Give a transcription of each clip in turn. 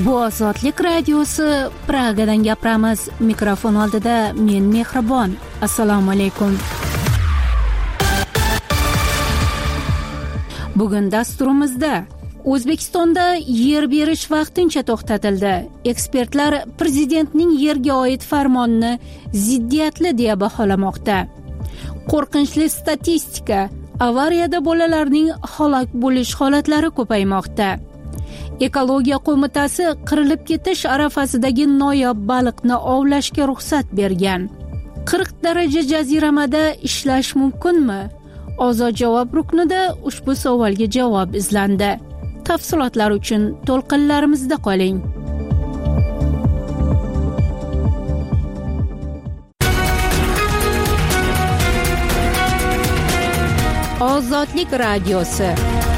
Bu Ozodlik radiosi, Pragadan gapiramiz. Mikrofon oldida men Mehribon. Assalomu alaykum. Bugun dasturimizda O'zbekistonda yer berish vaqtincha to'xtatildi. Ekspertlar prezidentning yerga oid farmonini ziddiyatli deya baholamoqda. Qo'rqinchli statistika: avariyada bolalarning halok bo'lish holatlari ko'paymoqda. Ekologiya qo'mitasi qirilib ketish arafasidagi noyob baliqni ovlashga ruxsat bergan. 40 daraja jaziramada ishlash mumkinmi? Ozod javob ruknida ushbu savolga javob izlandi. Tafsilotlar uchun to'lqinlarimizda qoling. Ozodlik radiosi.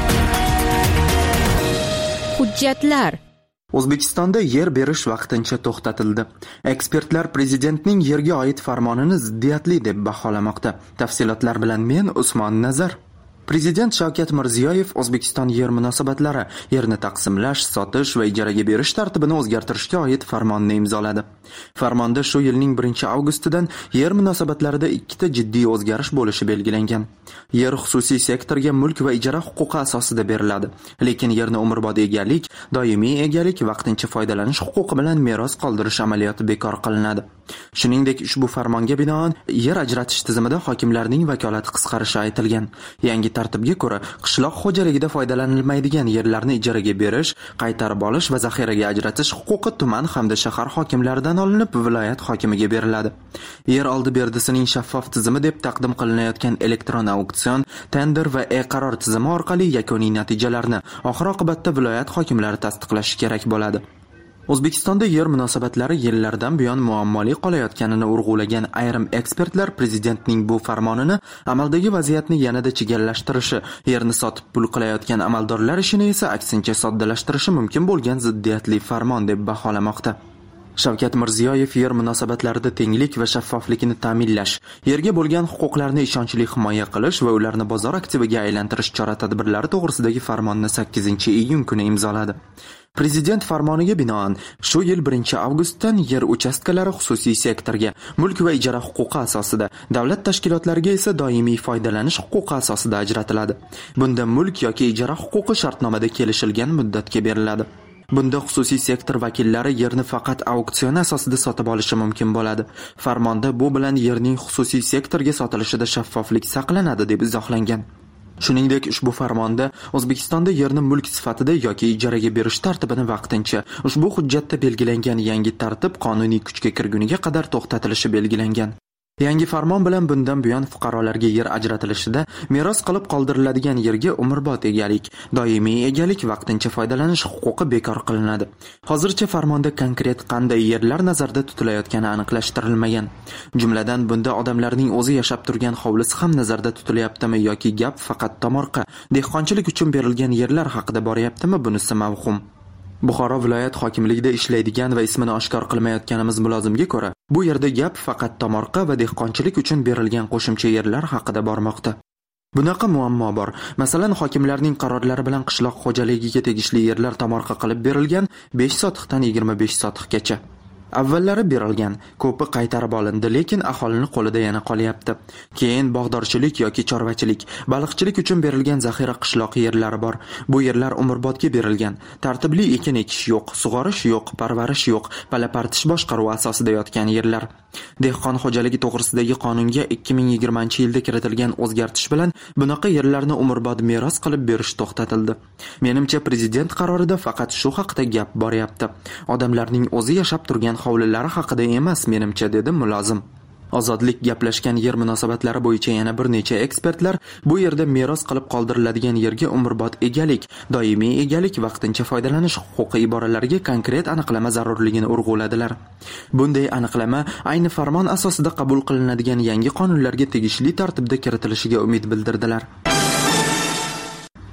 Hujjatlar. O'zbekistonda yer berish vaqtincha to'xtatildi. Ekspertlar prezidentning yerga oid farmonini ziddiyatli deb baholamoqda. Tafsilotlar bilan men Usmon Nazar. Prezident Shavkat Mirziyoyev O'zbekiston yer munosabatlari, yerni taqsimlash, sotish va ijaraga berish tartibini o'zgartirishga oid farmonni imzoladi. Farmonda shu yilning 1-avgustidan yer munosabatlarida ikkita jiddiy o'zgarish bo'lishi belgilangan. Yer xususiy sektorga mulk va ijara huquqi asosida beriladi. Lekin yerni umrbod egalik, doimiy egalik, vaqtincha foydalanish huquqi bilan meros qoldirish amaliyoti bekor qilinadi. Shuningdek, ushbu farmonga binoan yer ajratish tizimida hokimlarning vakolati qisqarishi aytilgan. Yangi tartibga ko'ra, qishloq xo'jaligida foydalanilmaydigan yerlarni ijaraga berish, qaytarib olish va zaxiraga ajratish huquqi tuman hamda shahar hokimlaridan olinib viloyat hokimiga beriladi. Yer oldi berdisining shaffof tizimi deb taqdim qilinayotgan elektron auksion, tender va e-qaror tizimi orqali yakuniy natijalarni oxir oqibatda viloyat hokimlari tasdiqlashi kerak bo'ladi. O'zbekistonda yer munosabatlari yillardan buyon muammoli qolayotganini urg'ulagan ayrim ekspertlar prezidentning bu farmonini amaldagi vaziyatni yanada chigallashtirishi, yerni sotib pul qilayotgan amaldorlar ishini esa aksincha soddalashtirishi mumkin bo'lgan ziddiyatli farmon deb baholamoqda. Shavkat Mirziyoyev yer munosabatlarida tenglik va shaffoflikni ta'minlash, yerga bo'lgan huquqlarni ishonchli himoya qilish va ularni bozor aktiviga aylantirish chora-tadbirlari to'g'risidagi farmonni 8-iyun kuni imzoladi. Prezident farmoniga binoan shu yil 1-avgustdan yer uchastkalari xususiy sektorga, mulk va ijara huquqi asosida, davlat tashkilotlariga esa doimiy foydalanish huquqi asosida ajratiladi. Bunda mulk yoki ijara huquqi shartnomada kelishilgan muddatga beriladi. Bunda xususiy sektor vakillari yerni faqat auksion asosida sotib olishi mumkin bo'ladi. Farmonda bu bilan yerning xususiy sektorga sotilishida shaffoflik saqlanadi deb izohlangan. Shuningdek, ushbu farmonda O'zbekistonda yerni mulk sifatida yoki ijaraga berish tartibini vaqtincha ushbu hujjatda belgilangan yangi tartib qonuniy kuchga kirguniga qadar to'xtatilishi belgilangan. Yangi farmon bilan bundan buyon fuqarolarga yer ajratilishida meros qilib qoldiriladigan yerga umrbod egalik, doimiy egalik, vaqtincha foydalanish huquqi bekor qilinadi. Hozircha farmonda konkret qanday yerlar nazarda tutilayotgani aniqlashtirilmagan. Jumladan, bunda odamlarning o'zi yashab turgan hovlisi ham nazarda tutilayaptimi yoki gap faqat tomorqa, dehqonchilik uchun berilgan yerlar haqida boryaptimi, bunisi mavhum. Buxoro viloyat hokimligida ishlaydigan va ismini oshkor qilmayotganimiz mulozimga ko'ra, bu yerda gap faqat tomorqa va dehqonchilik uchun berilgan qo'shimcha yerlar haqida bormoqda. Bunaqa muammo bor. Masalan, hokimlarning qarorlari bilan qishloq xo'jaligiga tegishli yerlar tomorqa qilib berilgan 5 sotiqdan 25 sotiqgacha. Avvallari berilgan, ko'pi qaytarib olindi, lekin aholini qo'lida yana qolyapti. Keyin bog'dorchilik yoki chorvachilik, baliqchilik uchun berilgan zaxira qishloq yerlari bor. Bu yerlar umrbodga berilgan. Tartibli ekin ekish yo'q, sug'orish yo'q, parvarish yo'q, palapartish boshqaruvi asosida yotgan yerlar. Dehqon xo'jaligi to'g'risidagi qonunga 2020-yilda kiritilgan o'zgartish bilan bunaqa yerlarni umrbod meros qilib berish to'xtatildi. Menimcha prezident qarorida faqat shu haqida gap boryapti. Odamlarning o'zi yashab turgan hovlilari haqida emas, menimcha, dedi mulozim. Ozodlik gaplashgan yer munosabatlari bo'yicha yana bir necha ekspertlar bu yerda meros qilib qoldiriladigan yerga umrbod egalik, doimiy egalik, vaqtincha foydalanish huquqi iboralariga konkret aniqlama zarurligini urg'uladilar. Bunday aniqlama ayni farmon asosida qabul qilinadigan yangi qonunlarga tegishli tartibda kiritilishiga umid bildirdilar.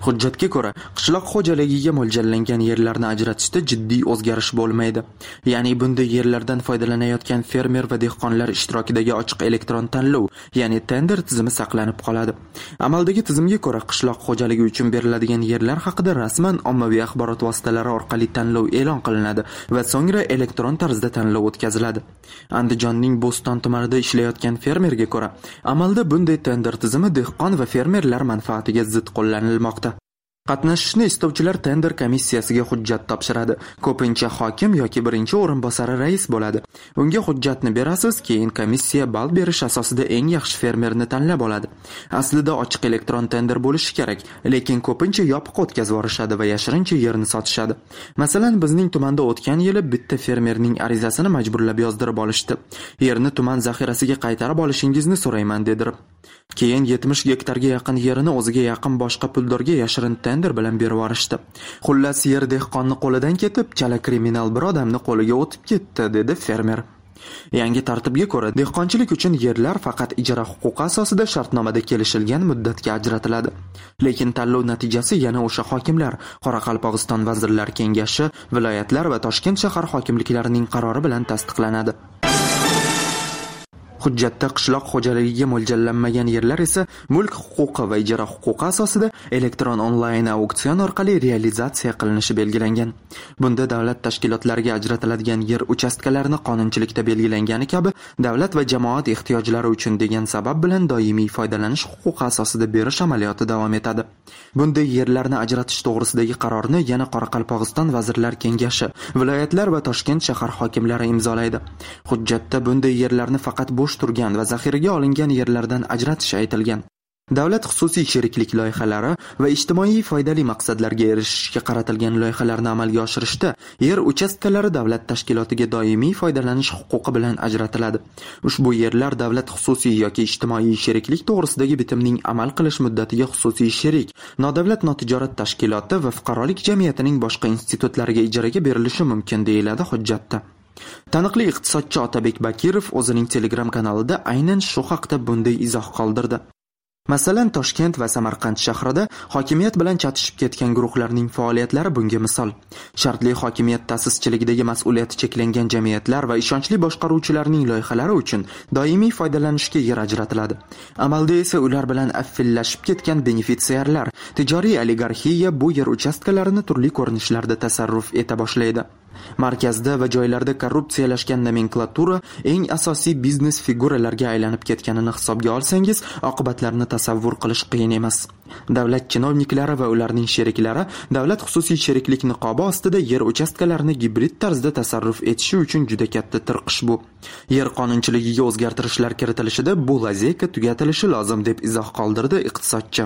Hujjatga ko'ra, qishloq xo'jaligiga mo'ljallangan yerlarni ajratishda jiddiy o'zgarish bo'lmaydi. Ya'ni bunday yerlardan foydalanayotgan fermer va dehqonlar ishtirokidagi ochiq elektron tanlov, ya'ni tender tizimi saqlanib qoladi. Amaldagi tizimga ko'ra, qishloq xo'jaligi uchun beriladigan yerlar haqida rasman ommaviy axborot vositalari orqali tanlov e'lon qilinadi va so'ngra elektron tarzda tanlov o'tkaziladi. Andijonning Bo'ston tumanida ishlayotgan fermerga ko'ra, amalda bunday tender tizimi dehqon va fermerlar manfaatiga zid qo'llanilmoqda. Qatnashishni istovchilar tender komissiyasiga hujjat topshiradi. Ko'pincha hokim yoki birinchi o'rinbosari rais bo'ladi. Unga hujjatni berasiz, keyin komissiya ball berish asosida eng yaxshi fermerni tanlab oladi. Aslida ochiq elektron tender bo'lishi kerak, lekin ko'pincha yopiq o'tkazib yuborishadi va yashirincha yerni sotishadi. Masalan, bizning tumanda o'tgan yili bitta fermerning arizasini majburlab yozdirib olishdi. Yerni tuman zaxirasiga qaytarib olishingizni so'rayman dedirib. Keyin 70 gektarga yaqin yerini o'ziga yaqin boshqa puldorga yashirin tender bilan berib yuborishdi. Xullas, yer dehqonni qo'lidan ketib, chala kriminal bir odamni qo'liga o'tib ketdi, dedi fermer. Yangi tartibga ko'ra, dehqonchilik uchun yerlar faqat ijara huquqi asosida shartnomada kelishilgan muddatga ajratiladi. Lekin tanlov natijasi yana o'sha hokimlar, Qoraqalpog'iston Vazirlar Kengashi, viloyatlar va Toshkent shahar hokimliklarining qarori bilan tasdiqlanadi. Hujjatda qishloq xo'jaligiga mo'ljallanmagan yerlar esa mulk huquqi va ijara huquqi asosida elektron onlayn auksion orqali realizatsiya qilinishi belgilangan. Bunda davlat tashkilotlariga ajratiladigan yer uchastkalarini qonunchilikda belgilangani kabi davlat va jamoat ehtiyojlari uchun degan sabab bilan doimiy foydalanish huquqi asosida berish amaliyoti davom etadi. Bunday yerlarni ajratish to'g'risidagi qarorni yana Qoraqalpog'iston Vazirlar Kengashi, viloyatlar va Toshkent shahar hokimlari imzolaydi. Hujjatda bunday yerlarni faqat bo'sh turgan va zaxiraga olingan yerlardan ajratish aytilgan. Davlat xususiy sheriklik loyihalari va ijtimoiy foydali maqsadlarga erishishga qaratilgan loyihalarni amalga oshirishda yer uchastkalari davlat tashkilotiga doimiy foydalanish huquqi bilan ajratiladi. Ushbu yerlar davlat xususiy yoki ijtimoiy sheriklik to'g'risidagi bitimning amal qilish muddatiga xususiy sherik, nodavlat notijorat tashkiloti va fuqarolik jamiyatining boshqa institutlariga ijaraga berilishi mumkin, deyiladi hujjatda. Taniqli iqtisodchi Otabek Bakirov o'zining Telegram kanalida aynan shu haqda bunday izoh qoldirdi. Masalan, Toshkent va Samarqand shahrida hokimiyat bilan chatishib ketgan guruhlarning faoliyatlari bunga misol. Shartli hokimiyat ta'sischiligidagi mas'uliyati cheklangan jamiyatlar va ishonchli boshqaruvchilarning loyihalari uchun doimiy foydalanishga yer ajratiladi. Amalda esa ular bilan affillashib ketgan benefitsiarlar, tijoriy oligarxiya bu yer uchastkalarini turli ko'rinishlarda tasarruf eta boshlaydi. Markazda va joylarda korrupsiyalashgan nomenklatura eng asosiy biznes figuralarga aylanib ketganini hisobga olsangiz, oqibatlarini tasavvur qilish qiyin emas. Davlat chinovniklari va ularning sheriklari davlat xususiy sheriklik niqobi ostida yer uchastkalarini gibrid tarzda tasarruf etishi uchun juda katta tirqish bu. Yer qonunchiligiga o'zgartirishlar kiritilishida bu lazeyka tugatilishi lozim, deb izoh qoldirdi iqtisodchi.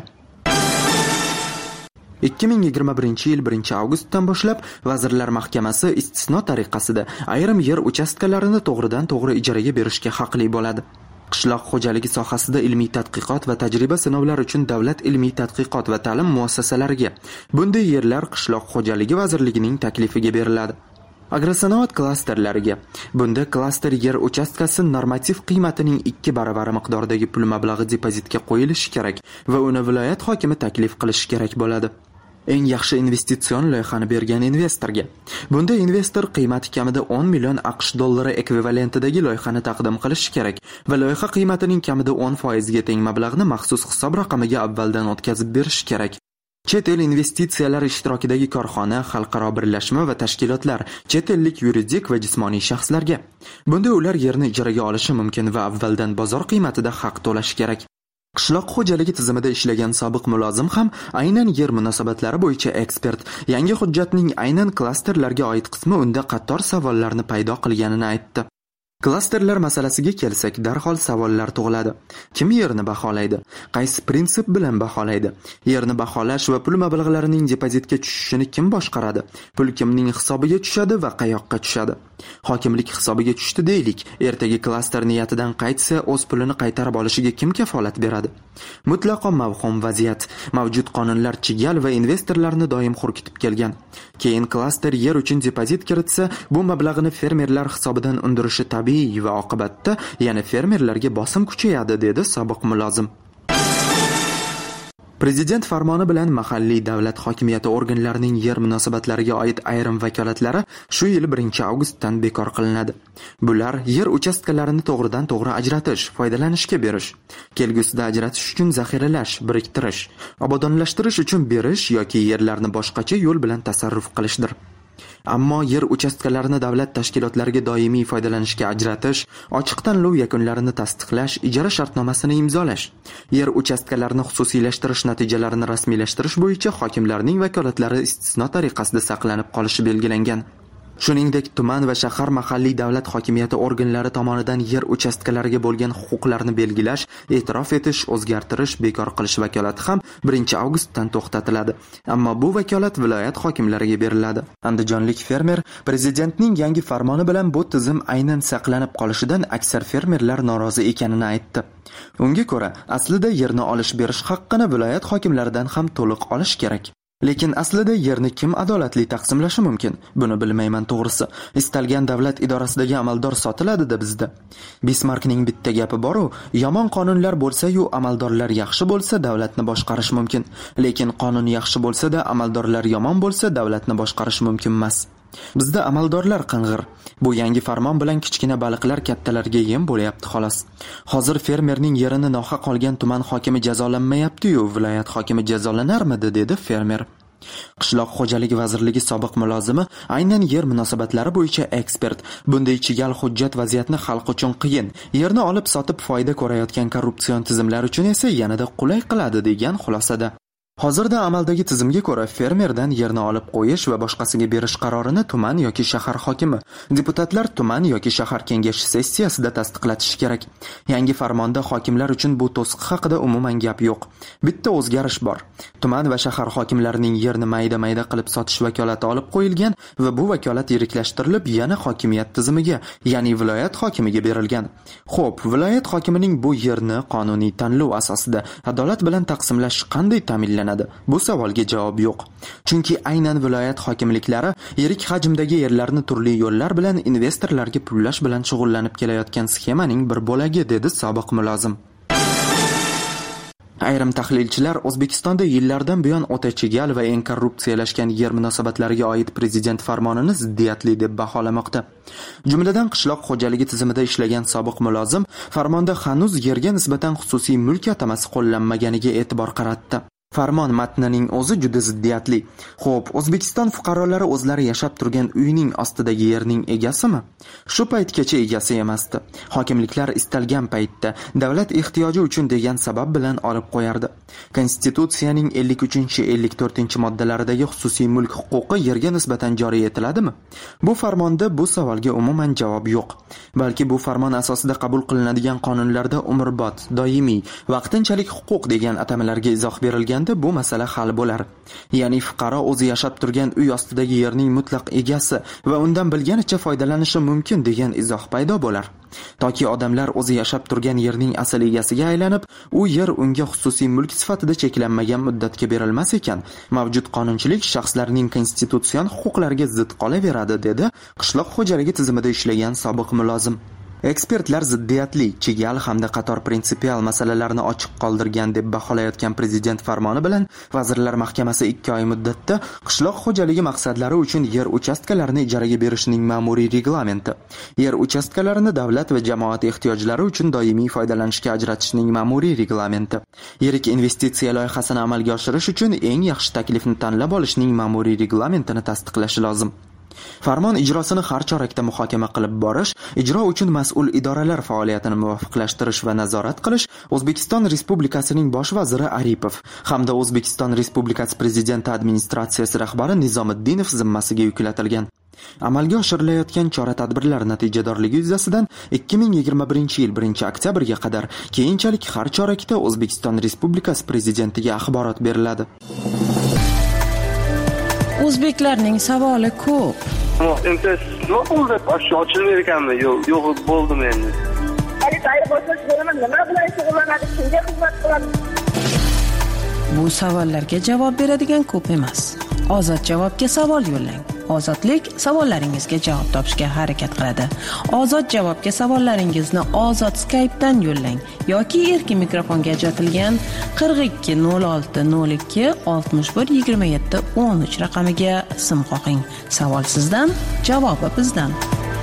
2021 yil 1 avgustdan boshlab Vazirlar Mahkamasi istisno tariqasida ayrim yer uchastkalarini to'g'ridan-to'g'ri ijaraga berishga haqli bo'ladi. Qishloq xo'jaligi sohasida ilmiy tadqiqot va tajriba sinovlari uchun Davlat ilmiy tadqiqot va ta'lim muassasalariga bunday yerlar Qishloq xo'jaligi vazirligining taklifiga beriladi. Agrosanoat klasterlariga. Bunda klaster yer uchastkasi normativ qiymatining 2 baravari miqdoridagi pul mablag'i depozitga qo'yilishi kerak va uni viloyat hokimi taklif qilishi kerak bo'ladi. Eng yaxshi investitsion loyihani bergan investorga. Bunda investor qiymati kamida 10 million AQSh dollari ekvivalentidagi loyihani taqdim qilishi kerak va loyiha qiymatining kamida 10% ga teng mablag'ni maxsus hisob raqamiga avvaldan o'tkazib berish kerak. Chet el investitsiyalari ishtirokidagi korxona, xalqaro birlashma va tashkilotlar, chet ellik yuridik va jismoniy shaxslarga. Bunda ular yerni ijaraga olishi mumkin va avvaldan bozor qiymatida haq to'lashi kerak. Qishloq xo'jaligi tizimida ishlagan sobiq mulozim ham aynan yer munosabatlari bo'yicha ekspert. Yangi hujjatning aynan klasterlarga oid qismi unda qator savollarni paydo qilganini aytdi. Klasterlar masalasiga kelsak, darhol savollar tug'iladi. Kim yerni baholaydi? Qaysi prinsip bilan baholaydi? Yerni baholash va pul mablag'larining depozitga tushishini kim boshqaradi? Pul kimning hisobiga tushadi va qayoqqa tushadi? Hokimlik hisobiga tushdi deylik. Ertaga klaster niyatidan qaytsa, o'z pulini qaytarib olishiga kim kafolat beradi? Mutlaqo mavhum vaziyat. Mavjud qonunlar chigal va investorlarni doim xurkitib kelgan. Keyin klaster yer uchun depozit kiritsa, bu mablag'ni fermerlar hisobidan undirishi tabiiy va oqibatda yana fermerlarga bosim kuchayadi, dedi sobiq mulozim. Prezident farmoni bilan mahalliy davlat hokimiyati organlarining yer munosabatlariga oid ayrim vakolatlari shu yil 1 avgustdan bekor qilinadi. Bular yer uchastkalarini to'g'ridan-to'g'ri ajratish, foydalanishga berish, kelgusida ajratish uchun zaxiralash, biriktirish, obodonlashtirish uchun berish yoki yerlarni boshqacha yo'l bilan tasarruf qilishdir. Ammo yer uchastkalarini davlat tashkilotlariga doimiy foydalanishga ajratish, ochiq tanlov yakunlarini tasdiqlash, ijara shartnomasini imzolash, yer uchastkalarini xususiylashtirish natijalarini rasmiylashtirish bo'yicha hokimlarning vakolatlari istisno tariqasida saqlanib qolishi belgilangan. Shuningdek, tuman va shahar mahalliy davlat hokimiyati organlari tomonidan yer uchastkalariga bo'lgan huquqlarni belgilash, e'tirof etish, o'zgartirish, bekor qilish vakolati ham 1 avgustdan to'xtatiladi. Ammo bu vakolat viloyat hokimlariga beriladi. Andijonlik fermer prezidentning yangi farmoni bilan bu tizim aynan saqlanib qolishidan aksar fermerlar norozi ekanini aytdi. Unga ko'ra, aslida yerni olish-berish haqqini viloyat hokimlaridan ham to'liq olish kerak. Lekin aslida yerni kim adolatli taqsimlashi mumkin? Buni bilmayman to'g'risi. Istalgan davlat idorasidagi amaldor sotiladi-da bizda. Bismarckning bitta gapi bor-u, yomon qonunlar bo'lsa-yu, amaldorlar yaxshi bo'lsa, davlatni boshqarish mumkin. Lekin qonun yaxshi bo'lsa-da, amaldorlar yomon bo'lsa, davlatni boshqarish mumkin emas. Bizda amaldorlar qing'ir. Bu yangi farmon bilan kichkina baliqlar kattalarga yem bo'layapti xolos. Hozir fermerning yerini nohaq olgan tuman hokimi jazolanmayapti-yu, viloyat hokimi jazolanarmidi, dedi fermer. Qishloq xo'jaligi vazirligi sobiq mulozimi, aynan yer munosabatlari bo'yicha ekspert. Bunday chigal hujjat vaziyatni xalq uchun qiyin, yerni olib sotib foyda ko'rayotgan korrupsion tizimlar uchun esa yanada qulay qiladi degan xulosada. Hozirda amaldagi tizimga ko'ra fermerdan yerni olib qo'yish va boshqasiga berish qarorini tuman yoki shahar hokimi, deputatlar tuman yoki shahar kengashi sessiyasida tasdiqlatishi kerak. Yangi farmonda hokimlar uchun bu to'siq haqida umuman gap yo'q. Bitta o'zgarish bor. Tuman va shahar hokimlarining yerni mayda-mayda qilib sotish vakolati olib qo'yilgan va bu vakolat yiriklashtirilib yana hokimiyat tizimiga, ya'ni viloyat hokimiga berilgan. Xo'p, viloyat hokimining bu yerni qonuniy tanlov asosida adolat bilan taqsimlash qanday ta'minlanadi? Bu savolga javob yo'q. Chunki aynan viloyat hokimliklari yirik hajmdagi yerlarni turli yo'llar bilan investorlarga pullash bilan shug'ullanib kelayotgan sxemaning bir bo'lagi, dedi sobiq mulozim. Ayrim tahlilchilar O'zbekistonda yillardan buyon o'ta chigal va eng korrupsiyalashgan yer munosabatlariga oid prezident farmonini ziddiyatli deb baholamoqda. Jumladan qishloq xo'jaligi tizimida ishlagan sobiq mulozim farmonda hanuz yerga nisbatan xususiy mulk atamasi qo'llanmaganiga e'tibor qaratdi. Farmon matnining o'zi juda ziddiyatli. Xo'p, O'zbekiston fuqarolari o'zlari yashab turgan uyning ostidagi yerning egasimi? Shu paytgacha egasi emasdi. Hokimliklar istalgan paytda davlat ehtiyoji uchun degan sabab bilan olib qo'yardi. Konstitutsiyaning 53-54-moddalaridagi xususiy mulk huquqi yerga nisbatan joriy etiladimi? Bu farmonda bu savolga umuman javob yo'q. Balki bu farmon asosida qabul qilinadigan qonunlarda umrbod, doimiy, vaqtinchalik huquq degan atamalarga izoh berilgan bu masala hal bo'lar. Ya'ni fuqaro o'zi yashab turgan uy ostidagi yerning mutlaq egasi va undan bilganicha foydalanishi mumkin degan izoh paydo bo'lar. Toki odamlar o'zi yashab turgan yerning asl egasiga aylanib, u yer unga xususiy mulk sifatida cheklanmagan muddatga berilmas ekan, mavjud qonunchilik shaxslarning konstitutsion huquqlariga zid qolaveradi, dedi qishloq xo'jaligi tizimida ishlagan sobiq mulozim. Ekspertlar ziddiyatli, chigal hamda qator prinsipial masalalarni ochiq qoldirgan deb baholayotgan prezident farmoni bilan Vazirlar Mahkamasi 2 oy muddatda qishloq xo'jaligi maqsadlari uchun yer uchastkalarini ijaraga berishning ma'muriy reglamenti, yer uchastkalarini davlat va jamoat ehtiyojlari uchun doimiy foydalanishga ajratishning ma'muriy reglamenti, yirik investitsiya loyihasini amalga oshirish uchun eng yaxshi taklifni tanlab olishning ma'muriy reglamentini tasdiqlashi lozim. Farmon ijrosini har chorakda muhokama qilib borish, ijro uchun mas'ul idoralar faoliyatini muvofiqlashtirish va nazorat qilish O'zbekiston Respublikasining bosh vaziri Aripov hamda O'zbekiston Respublikasi prezidenti administratsiyasi rahbari Nizomiddinov zimmasiga yuklatilgan. Amalga oshirilayotgan chora-tadbirlar natijadorligi yuzasidan 2021-yil 1-oktyabrga qadar keyinchalik har chorakda O'zbekiston Respublikasi prezidentiga axborot beriladi. O'zbeklarning savoli ko'p. Imtiyoz nima bo'ldi? Ochilmaydi ekanmi? Yo'q, bo'ldimi endi. Nima bilan shug'ullanadi? Kimga xizmat qiladi? Bu savollarga javob beradigan ko'p emas. Ozod javobga savol yo'llang. Ozodlik savollaringizga javob topishga harakat qiladi. Ozod javobga savollaringizni Ozod Skype'dan yo'llang yoki erkin mikrofonga ajratilgan 42 06 02 61 27 13 raqamiga sim qoqing. Savol sizdan, javobi bizdan.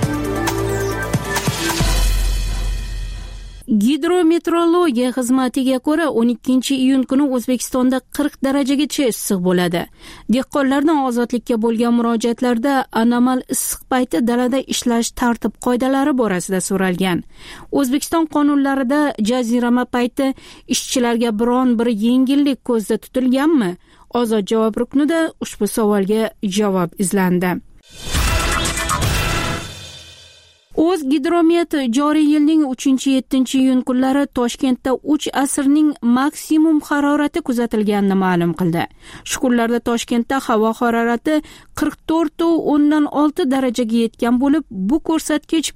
Gidrometeorologiya xizmatiga ko'ra 12-iyun kuni O'zbekistonda 40 darajagacha issiq bo'ladi. Dehqonlarning ozodlikka bo'lgan murojaatlarda anomal issiq payti dalada ishlash tartib-qoidalari borasida so'ralgan. O'zbekiston qonunlarida jazirama payti ishchilarga biron bir yengillik ko'zda tutilganmi? Ozod javob ruknida ushbu savolga javob izlandi. O'zgidromet joriy yilning 3-7-iyun kunlari Toshkentda 3 asrning maksimum harorati kuzatilganini ma'lum qildi. Shu kunlarda Toshkentda havo harorati 44.6 darajaga yetgan bo'lib, bu ko'rsatkich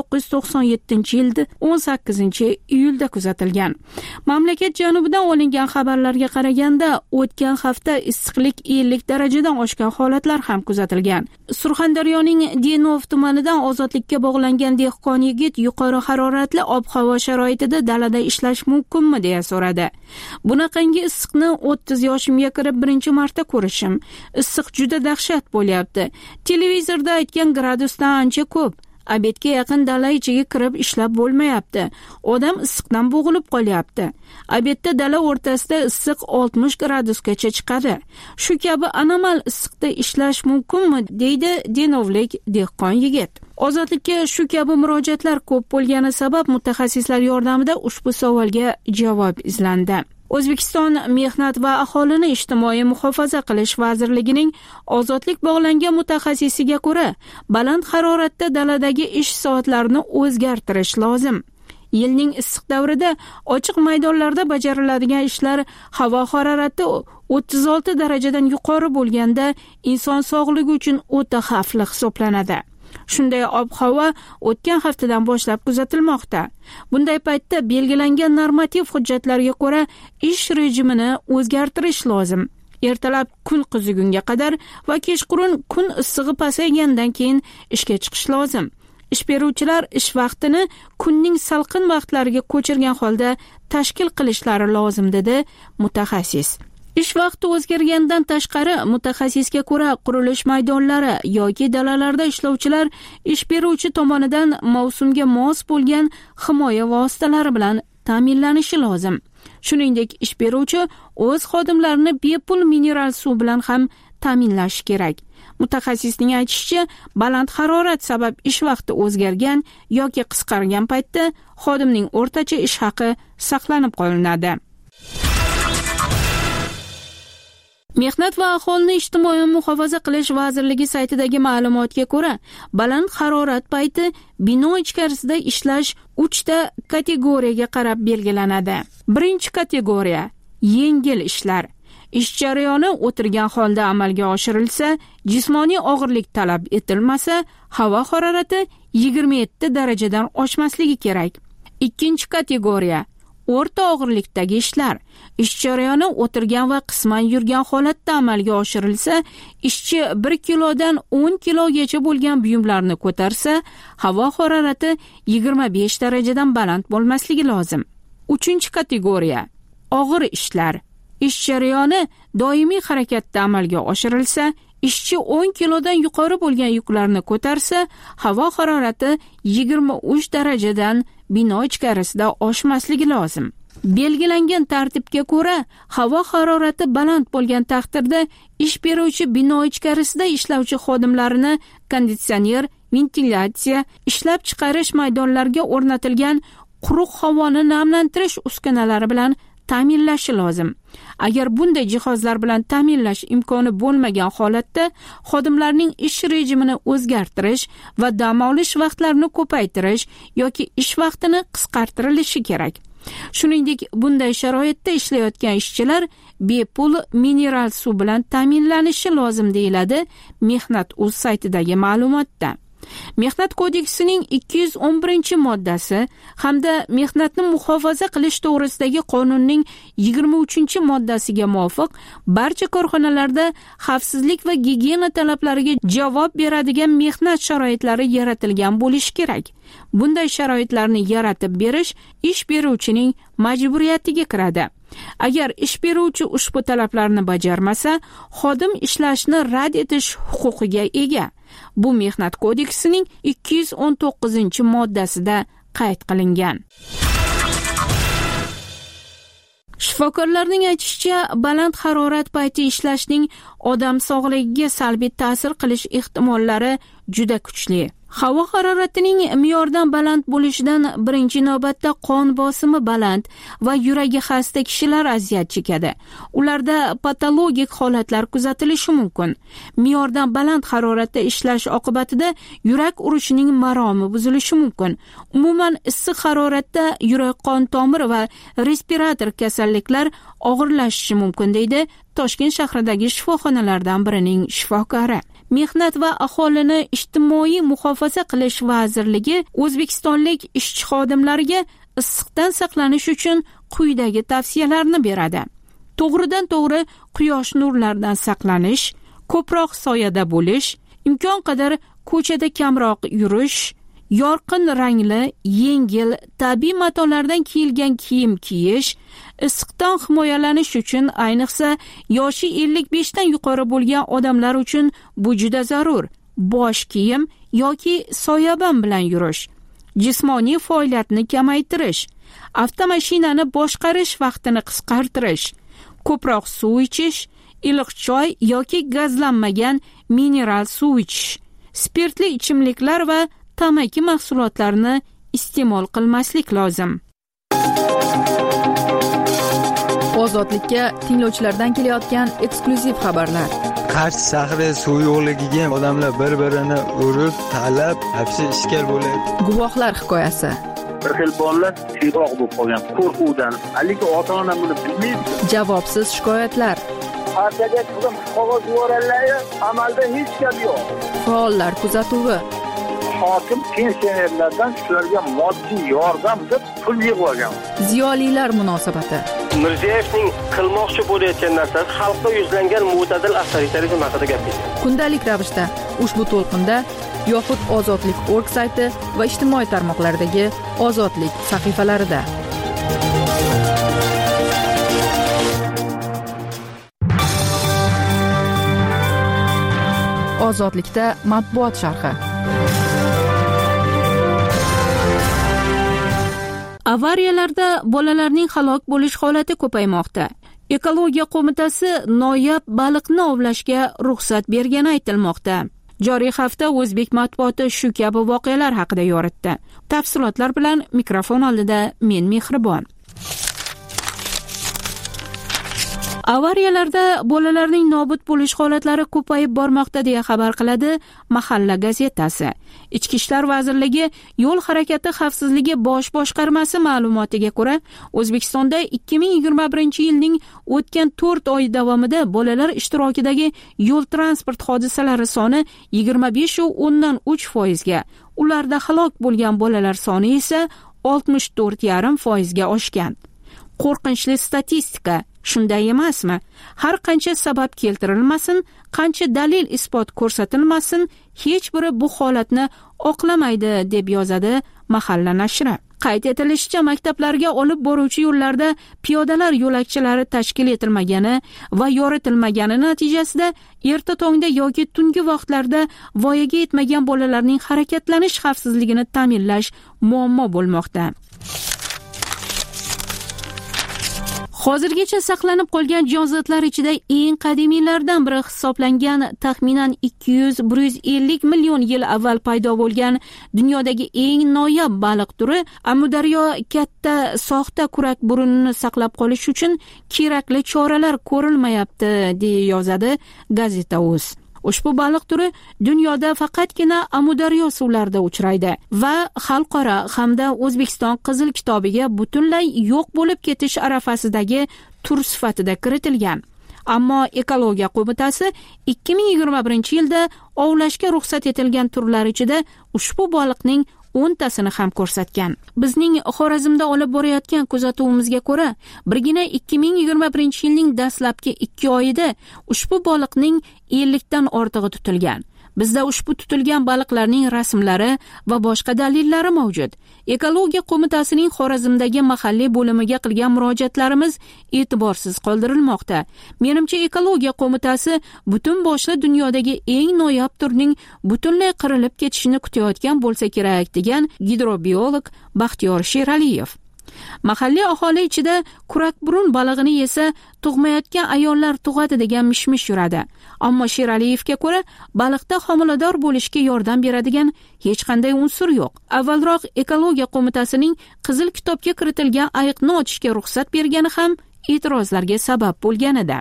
1997-yilda 18-iyulda kuzatilgan. Mamlakat janubidan olingan xabarlarga qaraganda, o'tgan hafta issiqlik 50 darajadan oshgan holatlar ham kuzatilgan. Surxondaryoning Denov tumanidan ozodlikka bog'langan dehqon yigit yuqori haroratli ob-havo sharoitida dalada ishlash mumkinmi deya so'radi. Bunaqangi issiqni 30 yoshimga kirib birinchi marta ko'rishim. Issiq juda dahshat bo'lyapti. Televizorda aytgan gradusdan ancha ko'p. Obedga yaqin dala ichiga kirib ishlab bo'lmayapti. Odam issiqdan bo'g'ilib qolyapti. Obedda dala o'rtasida issiq 60 gradusgacha chiqadi. Shu kabi anomal issiqda ishlash mumkinmi, deydi denovlik dehqon yigit. Ozodlikka shu kabi murojaatlar ko'p bo'lgani sabab mutaxassislar yordamida ushbu savolga javob izlandi. O'zbekiston Mehnat va aholini ijtimoiy muhofaza qilish vazirligining ozodlik bog'langan mutaxassisiga ko'ra, baland haroratda daladagi ish soatlarini o'zgartirish lozim. Yilning issiq davrida ochiq maydonlarda bajariladigan ishlar havo harorati 36 darajadan yuqori bo'lganda inson sog'ligi uchun o'ta xavfli hisoblanadi. Shunday ob-havo o'tgan haftadan boshlab kuzatilmoqda. Bunday paytda belgilangan normativ hujjatlarga ko'ra ish rejimini o'zgartirish lozim. Ertalab kun qizigunga qadar va kechqurun kun issig'i pasaygandan keyin ishga chiqish lozim. Ish beruvchilar ish vaqtini kunning salqin vaqtlariga ko'chirgan holda tashkil qilishlari lozim, dedi mutaxassis. Ish vaqti o'zgargandan tashqari, mutaxassisga ko'ra qurilish maydonlari yoki dalalarda ishlovchilar ish beruvchi tomonidan mavsumga mos bo'lgan himoya vositalari bilan ta'minlanishi lozim. Shuningdek, ish beruvchi o'z xodimlarini bepul mineral suv bilan ham ta'minlashi kerak. Mutaxassisning aytishicha, baland harorat sabab ish vaqti o'zgargan yoki qisqargan paytda xodimning o'rtacha ish haqi saqlanib qolinadi. Mehnat va aholini ijtimoiy muhofaza qilish vazirligi saytidagi ma'lumotga ko'ra, baland harorat payti bino ichkarisida ishlash 3 ta kategoriyaga qarab belgilanadi. Birinchi kategoriya yengil ishlar. Ish jarayoni o'tirgan holda amalga oshirilsa, jismoniy og'irlik talab etilmasa, havo harorati 27 darajadan oshmasligi kerak. Ikkinchi kategoriya o'rta og'irlikdagi ishlar. Ish jarayoni o'tirgan va qisman yurgan holatda amalga oshirilsa, ishchi 1 kilodan 10 kilogacha bo'lgan buyumlarni ko'tarsa, havo harorati 25 darajadan baland bo'lmasligi lozim. Uchinchi kategoriya og'ir ishlar. Ish jarayoni doimiy harakatda amalga oshirilsa, ishchi 10 kilodan yuqori bo'lgan yuklarni ko'tarsa, havo harorati 23 darajadan bino ichkarisida oshmasligi lozim. Belgilangan tartibga ko'ra, havo harorati baland bo'lgan taqdirda ish beruvchi bino ichkarisida ishlovchi xodimlarini konditsioner, ventilyatsiya, ishlab chiqarish maydonlariga o'rnatilgan quruq havoni namlantirish uskunalari bilan ta'minlashi lozim. Agar bunday jihozlar bilan ta'minlash imkoni bo'lmagan holatda xodimlarning ish rejimini o'zgartirish va dam olish vaqtlarini ko'paytirish yoki ish vaqtini qisqartirilishi kerak. Shuningdek, bunday sharoitda ishlayotgan ishchilar bepul mineral suv bilan ta'minlanishi lozim, deyiladi Mehnat.uz saytidagi ma'lumotda. Mehnat kodeksining 211-moddasi hamda mehnatni muhofaza qilish to'g'risidagi qonunning 23-moddasiga muvofiq barcha korxonalarda xavfsizlik va gigiyena talablariga javob beradigan mehnat sharoitlari yaratilgan bo'lishi kerak. Bunday sharoitlarni yaratib berish ish beruvchining majburiyatiga kiradi. Agar ish beruvchi ushbu talablarni bajarmasa, xodim ishlashni rad etish huquqiga ega. Bu Mehnat kodeksining 219-moddasida qayd qilingan. Shifokorlarning aytishicha, baland harorat payti ishlashning odam sog'ligiga salbiy ta'sir qilish ehtimollari juda kuchli. Havo haroratining me'yordan baland bo'lishidan birinchi navbatda qon bosimi baland va yuragi xasta kishilar aziyat chekadi. Ularda patologik holatlar kuzatilishi mumkin. Me'yordan baland haroratda ishlash oqibatida yurak urishining maromi buzilishi mumkin. Umuman issiq haroratda yurak qon tomiri va respirator kasalliklar og'irlashishi mumkin, deydi Toshkent shahridagi shifoxonalardan birining shifokori. Mehnat va aholini ijtimoiy muhofaza qilish vazirligi o'zbekistonlik ishchi xodimlarga issiqdan saqlanish uchun quyidagi tavsiyalarni beradi. To'g'ridan to'g'ri quyosh nurlaridan saqlanish, ko'proq soyada bo'lish, imkon qadar ko'chada kamroq yurish, yorqin rangli, yengil, tabiiy matolardan kiyilgan kiyim kiyish, issiqdan himoyalanish uchun ayniqsa yoshi 55 dan yuqori bo'lgan odamlar uchun bu juda zarur. Bosh kiyim yoki soyabon bilan yurish, jismoniy faoliyatni kamaytirish, avtomashinani boshqarish vaqtini qisqartirish, ko'proq suv ichish, iliq choy yoki gazlanmagan mineral suv ichish, spirtli ichimliklar va tamaki mahsulotlarini iste'mol qilmaslik lozim. Ozodlikka tinglovchilardan kelayotgan eksklyuziv xabarlar. Qarshi shahri suv yo'qligiga odamlar bir-birini urib, talab, hapsi ishkal bo'ladi. Guvohlar hikoyasi. Bir xil bolalar tiyroq bo'lib qolgan qo'rquvdan. Lekin ota-ona buni bilmaydi. Javobsiz shikoyatlar. Partiyaga qizim qog'oz yuborganlar, amalda hech gap yo'q. Faollar kuzatuvi. Hokim pensionerlardan shularga moddiy yordam deb pul yig'ib olgan. Ziyolilar munosabati. Mirziyoyevning qilmoqchi bo'layotgan narsasi xalqqa yuzlangan mo'tadil avtoritarizm haqida gapirdi. Kundalik ravishda ushbu to'lqinda yoxud Ozodlik.org sayti va ijtimoiy tarmoqlardagi Ozodlik sahifalarida. Ozodlikda matbuot sharhi. Avariyalarda bolalarning halok bo'lish holati ko'paymoqda. Ekologiya qo'mitasi noyob baliqni ovlashga ruxsat bergani aytilmoqda. Joriy hafta o'zbek matbuoti shu kabi voqealar haqida yoritdi. Tafsilotlar bilan mikrofon oldida men Mehribon. Avariyalarda bolalarning nobud bo'lish holatlari ko'payib bormoqda deya xabar qiladi Mahalla gazetasi. Ichki ishlar vazirligi yo'l harakati xavfsizligi bosh boshqarmasi ma'lumotiga ko'ra, O'zbekistonda 2021-yilning o'tgan 4 oy davomida bolalar ishtirokidagi yo'l transport hodisalari soni 25.3% ga, ularda halok bo'lgan bolalar soni esa 64.5% ga oshgan. Qo'rqinchli statistika. Shunday emasmi? Har qancha sabab keltirilmasin, qancha dalil isbot ko'rsatilmasin, hech biri bu holatni oqlamaydi, deb yozadi Mahalla nashri. Qayd etilishicha, maktablarga olib boruvchi yo'llarda piyodalar yo'lakchalari tashkil etilmagani va yoritilmagani natijasida erta tongda yoki tungi vaqtlarda voyaga yetmagan bolalarning harakatlanish xavfsizligini ta'minlash muammo bo'lmoqda. Hozirgacha saqlanib qolgan jonzotlar ichida eng qadimiylardan biri hisoblangan taxminan 200-150 million yil avval paydo bo'lgan dunyodagi eng noyob baliq turi Amudaryo katta soxta kurak burunini saqlab qolish uchun kerakli choralar ko'rilmayapti, deya yozadi Gazeta.uz. Ushbu baliq turi dunyoda faqatgina Amudaryo suvlarida uchraydi va xalqaro hamda O'zbekiston Qizil kitobiga butunlay yo'q bo'lib ketish arafasidagi tur sifatida kiritilgan. Ammo ekologiya qo'mitasi 2021-yilda ovlashga ruxsat etilgan turlar ichida ushbu baliqning 10tasini ham ko'rsatgan. Bizning Xorazmda olib borayotgan kuzatuvimizga ko'ra, birgina 2021-yilning dastlabki 2 oyida ushbu baliqning 50 dan ortig'i tutilgan. Bizda ushbu tutilgan baliqlarning rasmlari va boshqa dalillari mavjud. Ekologiya qo'mitasining Xorazmdagi mahalliy bo'limiga qilgan murojaatlarimiz e'tiborsiz qoldirilmoqda. Menimcha ekologiya qo'mitasi butun boshli dunyodagi eng noyob turning butunlay qirilib ketishini kutayotgan bo'lsa kerak, degan gidrobiolog Baxtiyor Sheraliyev. Mahalliy aholi ichida kurakburun balig'ini yesa tug'mayotgan ayollar tug'adi degan mishmish yuradi. Ammo Sheraliyevga ko'ra, baliqda homilador bo'lishga yordam beradigan hech qanday unsur yo'q. Avvalroq ekologiya qo'mitasining qizil kitobga kiritilgan ayiqni ochishga ruxsat bergani ham e'tirozlarga sabab bo'lgan edi.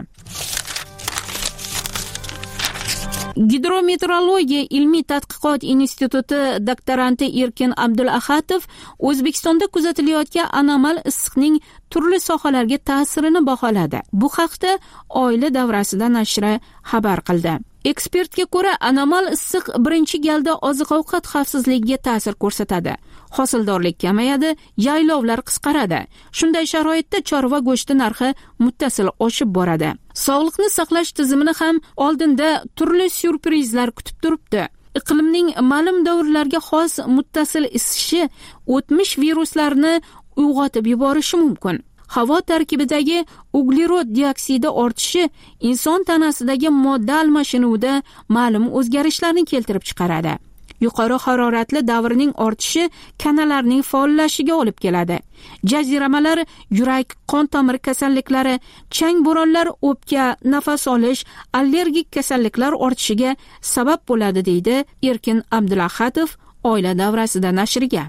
Gidrometeorologiya ilmiy tadqiqot instituti doktoranti Erkin Abdulahadov O'zbekistonda kuzatilayotgan anomal issiqning turli sohalarga ta'sirini baholadi. Bu haqda Oila davrasida nashri xabar qildi. Ekspertga ko'ra, anomal issiq birinchi galda oziq-ovqat xavfsizligiga ta'sir ko'rsatadi. Hosildorlik kamayadi, yaylovlar qisqaradi. Shunday sharoitda chorva go'shti narxi muttasil oshib boradi. Sog'liqni saqlash tizimini ham oldinda turli syurprizlar kutib turibdi. Iqlimning ma'lum davrlarga xos muttasil isishi o'tmish viruslarni uyg'otib yuborishi mumkin. Havo tarkibidagi uglerod dioksidi ortishi inson tanasidagi modda almashinuvida ma'lum o'zgarishlarni keltirib chiqaradi. Yuqori haroratli davrning ortishi kanalarning faollashishiga olib keladi. Jaziramalar yurak, qon tomir kasalliklari, chang bo'ronlar o'pka, nafas olish, allergik kasalliklar ortishiga sabab bo'ladi, deydi Erkin Abdulahadov Oila davrasida nashriga.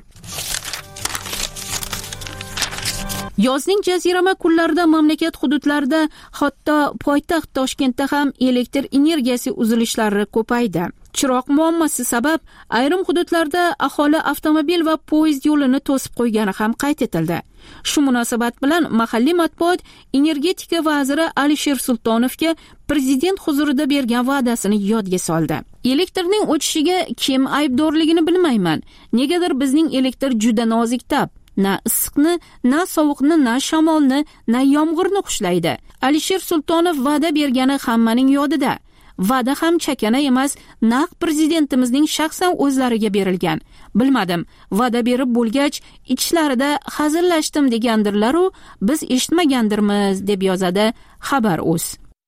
Yozning jazirama kunlarida mamlakat hududlarida, hatto poytaxt Toshkentda ham elektr energiyasi uzilishlari ko'paydi. Chiroq muammosi sabab ayrim hududlarda aholi avtomobil va poyezd yo'lini to'sib qo'ygani ham qayd etildi. Shu munosabat bilan mahalliy matbuot energetika vaziri Alisher Sultonovga prezident huzurida bergan va'dasini yodga soldi. Elektrning o'chishiga kim aybdorligini bilmayman. Negadir bizning elektr juda nozik tab. Na issiqni, na sovuqni, na shamolni, na yomg'irni xushlaydi. Alisher Sultonov va'da bergani hammaning yodida. Va'da ham chakana emas, naq prezidentimizning shaxsan o'zlariga berilgan. Bilmadim, va'da berib bo'lgach, ichlarida hazillashdim degandirlar-u, biz eshitmagandirmiz, deb yozadi Xabar.uz.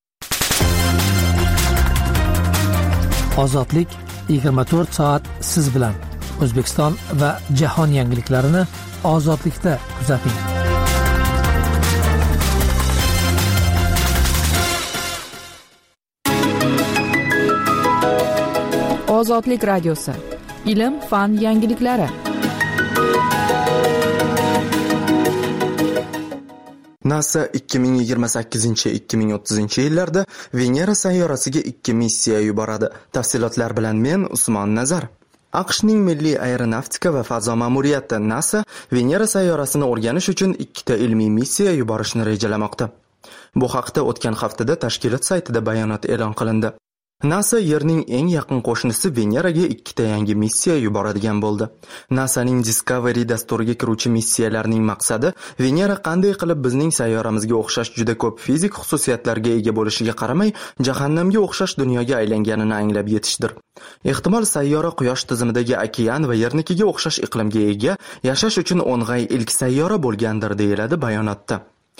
Ozodlik 24 soat siz bilan. O'zbekiston va jahon yangiliklarini ozodlikda kuzating. Ozodlik radiosi. Ilm, fan yangiliklari. NASA 2028-2030 yillarda Venera sayyorasiga 2 missiya yuboradi. Tafsilotlar bilan men Usmon Nazar. AQShning Milliy aeronavtika va fazo ma'muriyati NASA Venera sayyorasini o'rganish uchun 2 ta ilmiy missiya yuborishni rejalamoqda. Bu haqda o'tgan haftada tashkilot saytida bayonot e'lon qilindi. NASA Yerning eng yaqin qo'shnisi Veneraga 2 ta yangi missiya yuboradigan bo'ldi. NASAning Discovery dasturiga kiruvchi missiyalarning maqsadi Venera qanday qilib bizning sayyoramizga o'xshash juda ko'p fizik xususiyatlarga ega bo'lishiga qaramay, jahannamga o'xshash dunyoga aylanganini anglab yetishdir. Ehtimol sayyora Quyosh tizimidagi okean va Yernikiga o'xshash iqlimga ega, yashash uchun o'ng'ay ilk sayyora bo'lgandir, deyiladi bayonotda.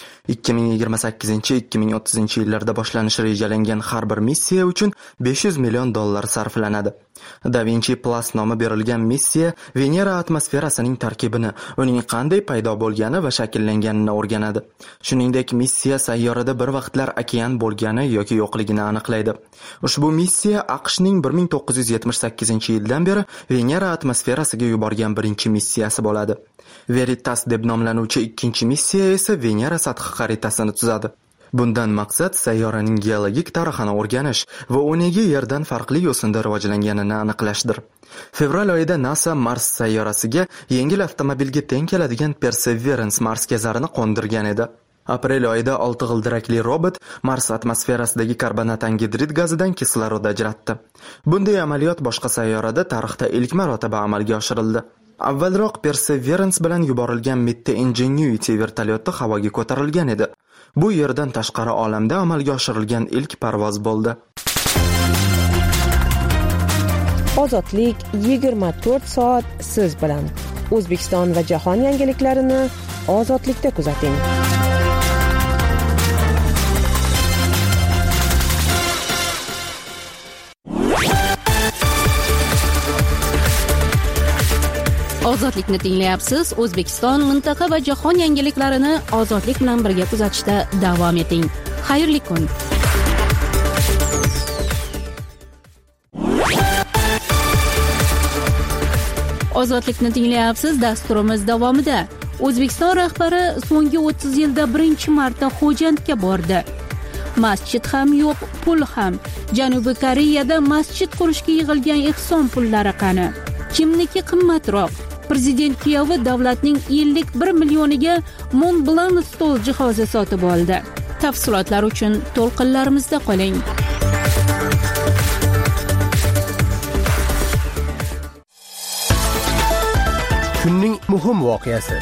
2028-2030 yillarda boshlanishi rejalangan har bir missiya uchun $500 million sarflanadi. Da Vinci Plus nomi berilgan missiya Venera atmosferasining tarkibini, uning qanday paydo bo'lgani va shakllanganini o'rganadi. Shuningdek, missiya sayyorada bir vaqtlar okean bo'lgani yoki yo'qligini aniqlaydi. Ushbu missiya AQShning 1978-yildan beri Venera atmosferasiga yuborgan birinchi missiyasi bo'ladi. Veritas deb nomlanuvchi ikkinchi missiya esa Venera sathi xaritasini tuzadi. Bundan maqsad sayyoraning geologik tarixini o'rganish va u nega Yerdan farqli yo'sinda rivojlanganini aniqlashdir. Fevral oyida NASA Mars sayyorasiga yengil avtomobilga teng keladigan Perseverance Mars kazarini qo'ndirgan edi. Aprel oyida 6 g'ildirakli robot Mars atmosferasidagi karbonat angidrid gazidan kislorod ajratdi. Bunday amaliyot boshqa sayyorada tarixda ilk marotaba amalga oshirildi. Avvalroq Perseverance bilan yuborilgan Meta Ingenuity vertolyoti havoga ko'tarilgan edi. Bu yerdan tashqari olamda amalga oshirilgan ilk parvoz bo'ldi. Ozodlik 24 soat siz bilan. O'zbekiston va jahon yangiliklarini ozodlikda kuzating. Ozodlikni tinglayapsiz. O'zbekiston, mintaqa va jahon yangiliklarini ozodlik bilan birga kuzatishda davom eting. Xayrli kun. Ozodlikni tinglayapsiz. Dasturimiz davomida O'zbekiston rahbari so'nggi 30 yilda birinchi marta Xo'jandga bordi. Masjid ham yo'q, pul ham. Janubiy Koreyada masjid qurishga yig'ilgan ehson pullari qani? Kimniki qimmatroq? Prezident kuyovi davlatning yillik 1 millioniga Mont Blanc stol jihozi sotib oldi. Tafsilotlar uchun to'lqinlarimizda qoling. Kunning muhim voqeasi.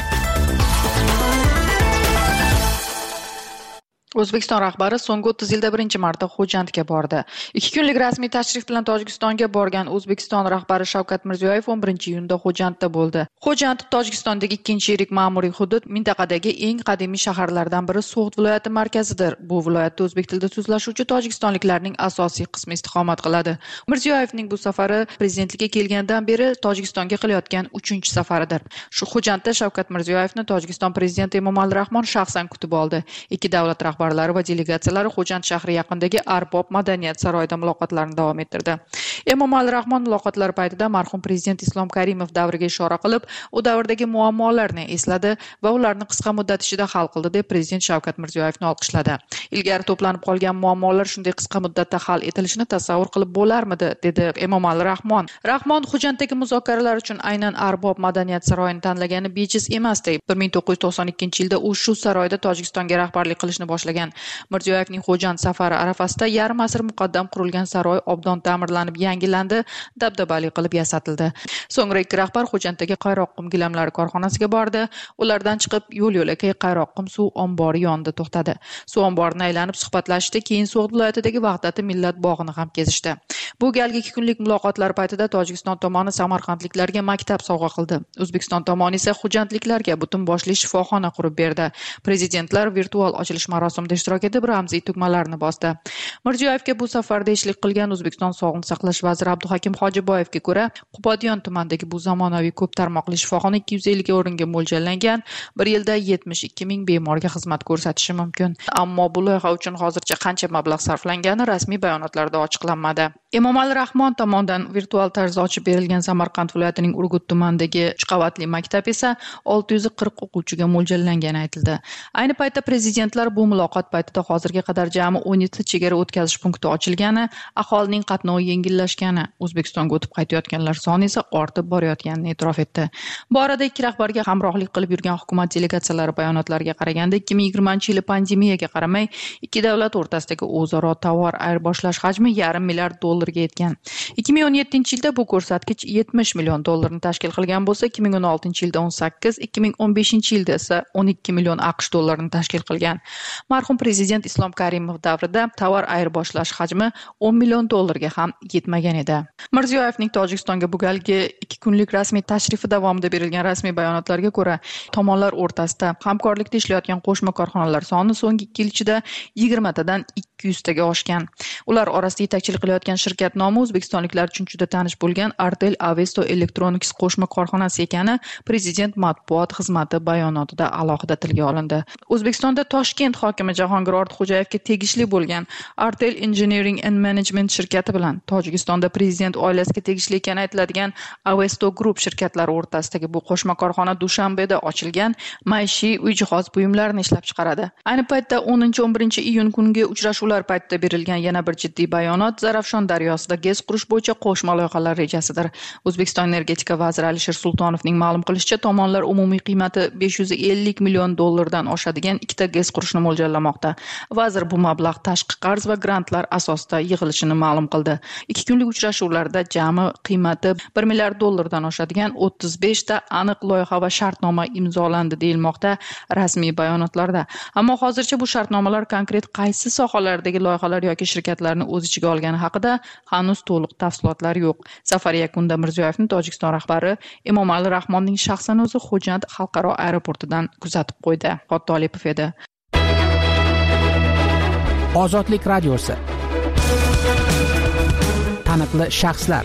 O'zbekiston rahbari so'nggi 30 yilda birinchi marta Xo'jandga bordi. 2 kunlik rasmiy tashrif bilan Tojikistonga borgan O'zbekiston rahbari Shavkat Mirziyoyev 11-iyunda Xo'jandda bo'ldi. Xo'jand Tojikistondagi ikkinchi yirik ma'muriy hudud, mintaqadagi eng qadimiy shaharlardan biri, So'g'd viloyati markazidir. Bu viloyatda o'zbek tilida so'zlashuvchi tojikistonliklarning asosiy qismi istiqomat qiladi. Mirziyoyevning bu safari prezidentlikka kelgandan beri Tojikistonga qilayotgan 3-safaridir. Shu Xo'jandda Shavkat Mirziyoyevni Tojikiston prezidenti Emomali Rahmon shaxsan kutib oldi. Ikki davlat rahbarlari va delegatsiyalari Xo'jand shahri yaqinidagi Arbob madaniyat saroyida muloqotlarini davom ettirdi. Emomali Rahmon muloqotlari paytida marhum prezident Islom Karimov davriga ishora qilib, u davrdagi muammolarni esladi va ularni qisqa muddat ichida hal qildi deb prezident Shavkat Mirziyoyevni olqishladi. Ilgari to'planib qolgan muammolar shunday qisqa muddatda hal etilishini tasavvur qilib bo'larmidi, dedi Emomali Rahmon. Rahmon Xo'janddagi muzokaralar uchun aynan Arbob madaniyat saroyini tanlagani bejiz emas deb, 1992-yilda u shu saroyda Tojikistonga rahbarlik qilishni boshlagan. Mirziyoyevning Xo'jand safari arafasida yarim asr muqaddam qurilgan saroy obdon ta'mirlanib yangilandi, dabdabali qilib yasatildi. So'ngra ikki rahbar Xo'janddagi Qayroqqum gilamlari korxonasiga bordi. Ulardan chiqib yo'l-yo'lakay Qayroqqum suv ombori yonida to'xtadi. Suv omborini aylanib suhbatlashdi, keyin So'g'd viloyatidagi Vahdaty millat bog'ini ham kezishdi. Bu galgi 2 kunlik muloqotlar paytida Tojikiston tomoni samarqandliklarga maktab sovg'a qildi. O'zbekiston tomoni esa xo'jandliklarga butun boshli shifoxona qurib berdi. Prezidentlar virtual ochilish marosimida ishtirok etib ramziy tugmalarni bosdi. Mirziyoyevga bu safarda ishlik qilgan O'zbekiston Sog'liqni saqlash vaziri Abduhakim Hojiboyevga ko'ra, Qubodiyon tumanidagi bu zamonaviy ko'p tarmoqli shifoxona 250 o'ringa mo'ljallangan, bir yilda 72 ming bemorga xizmat ko'rsatishi mumkin. Ammo bu loyiha uchun hozircha qancha mablag' sarflangani rasmiy bayonotlarda ochiqlanmadi. Emomali Rahmon tomonidan virtual tarzda ochib berilgan Samarqand viloyatining Urgut tumanidagi 3 qavatli maktab esa 640 o'quvchiga mo'ljallangani aytildi. Ayni paytda prezidentlar bu muloqot paytida hozirga qadar jami 17 chegara o'tkazish punkti ochilgani, aholining qatnovi yengillashgani, O'zbekistonga o'tib qaytayotganlar soni esa ortib borayotganini e'tirof etdi. Bu orada ikki rahbarga hamrohlik qilib yurgan hukumat delegatsiyalari bayonotlariga qaraganda 2020-yil pandemiyaga qaramay ikki davlat o'rtasidagi o'zaro tovar ayirboshlash hajmi $500 milliard dollarga yetgan. 2017-yilda bu ko'rsatkich $70 million tashkil qilgan bo'lsa, 2016-yilda 18, 2015-yilda esa 12 million AQSh dollarini tashkil qilgan. Marhum prezident Islom Karimov davrida tovar ayirboshlash hajmi $10 million ham yetmagan edi. Mirziyoyevning Tojikistonga bu galgi 2 kunlik rasmiy tashrifi davomida berilgan rasmiy bayonotlarga ko'ra, tomonlar o'rtasida hamkorlikda ishlayotgan qo'shma korxonalar soni so'nggi 2 yil ichida 20 tadan 200 taga oshgan. Ular orasida yetakchilik qilayotgan shirkat nomi o'zbekistonliklar uchun juda tanish bo'lgan Artel Avesto Electronics qo'shma korxonasi ekani prezident matbuot xizmati bayonotida alohida tilga olindi. O'zbekistonda Toshkent hokimi Jahongir Ortiqxo'jayevga tegishli bo'lgan Artel Engineering and Management shirkati bilan Tojikistonda prezident oilasiga tegishli ekani aytiladigan Avesto Group shirkatlari o'rtasidagi bu qo'shma korxona Dushanbeda ochilgan maishiy uy jihoz buyumlarini ishlab chiqaradi. Ayni paytda 10-11 iyun kungi uchrashuvlar uchrashuvlar paytida berilgan yana bir jiddiy bayonot Zarafshon daryosida gaz qurish bo'yicha qo'shma loyihalar rejasidir. O'zbekiston energetika vaziri Alisher Sultonovning ma'lum qilishicha, tomonlar umumiy qiymati $550 million oshadigan ikkita gaz qurishni mo'ljallamoqda. Vazir bu mablag' tashqi qarz va grantlar asosida yig'ilishini ma'lum qildi. 2 kunlik uchrashuvlarda jami qiymati $1 milliard oshadigan 35 ta aniq loyiha va shartnoma imzolandi deyilmoqda rasmiy bayonotlarda. Ammo hozircha bu shartnomalar konkret qaysi sohalardagi loyihalar yoki shirkatlarni o'z ichiga olgani haqida hanuz to'liq tafsilotlar yo'q. Safar yakunida Mirziyoyevning Tojikiston rahbari Emomali Rahmonning shaxsan o'zi Xo'jand xalqaro aeroportidan kuzatib qo'ydi. Xotolipov edi. Ozodlik radiosi. Taniqli shaxslar.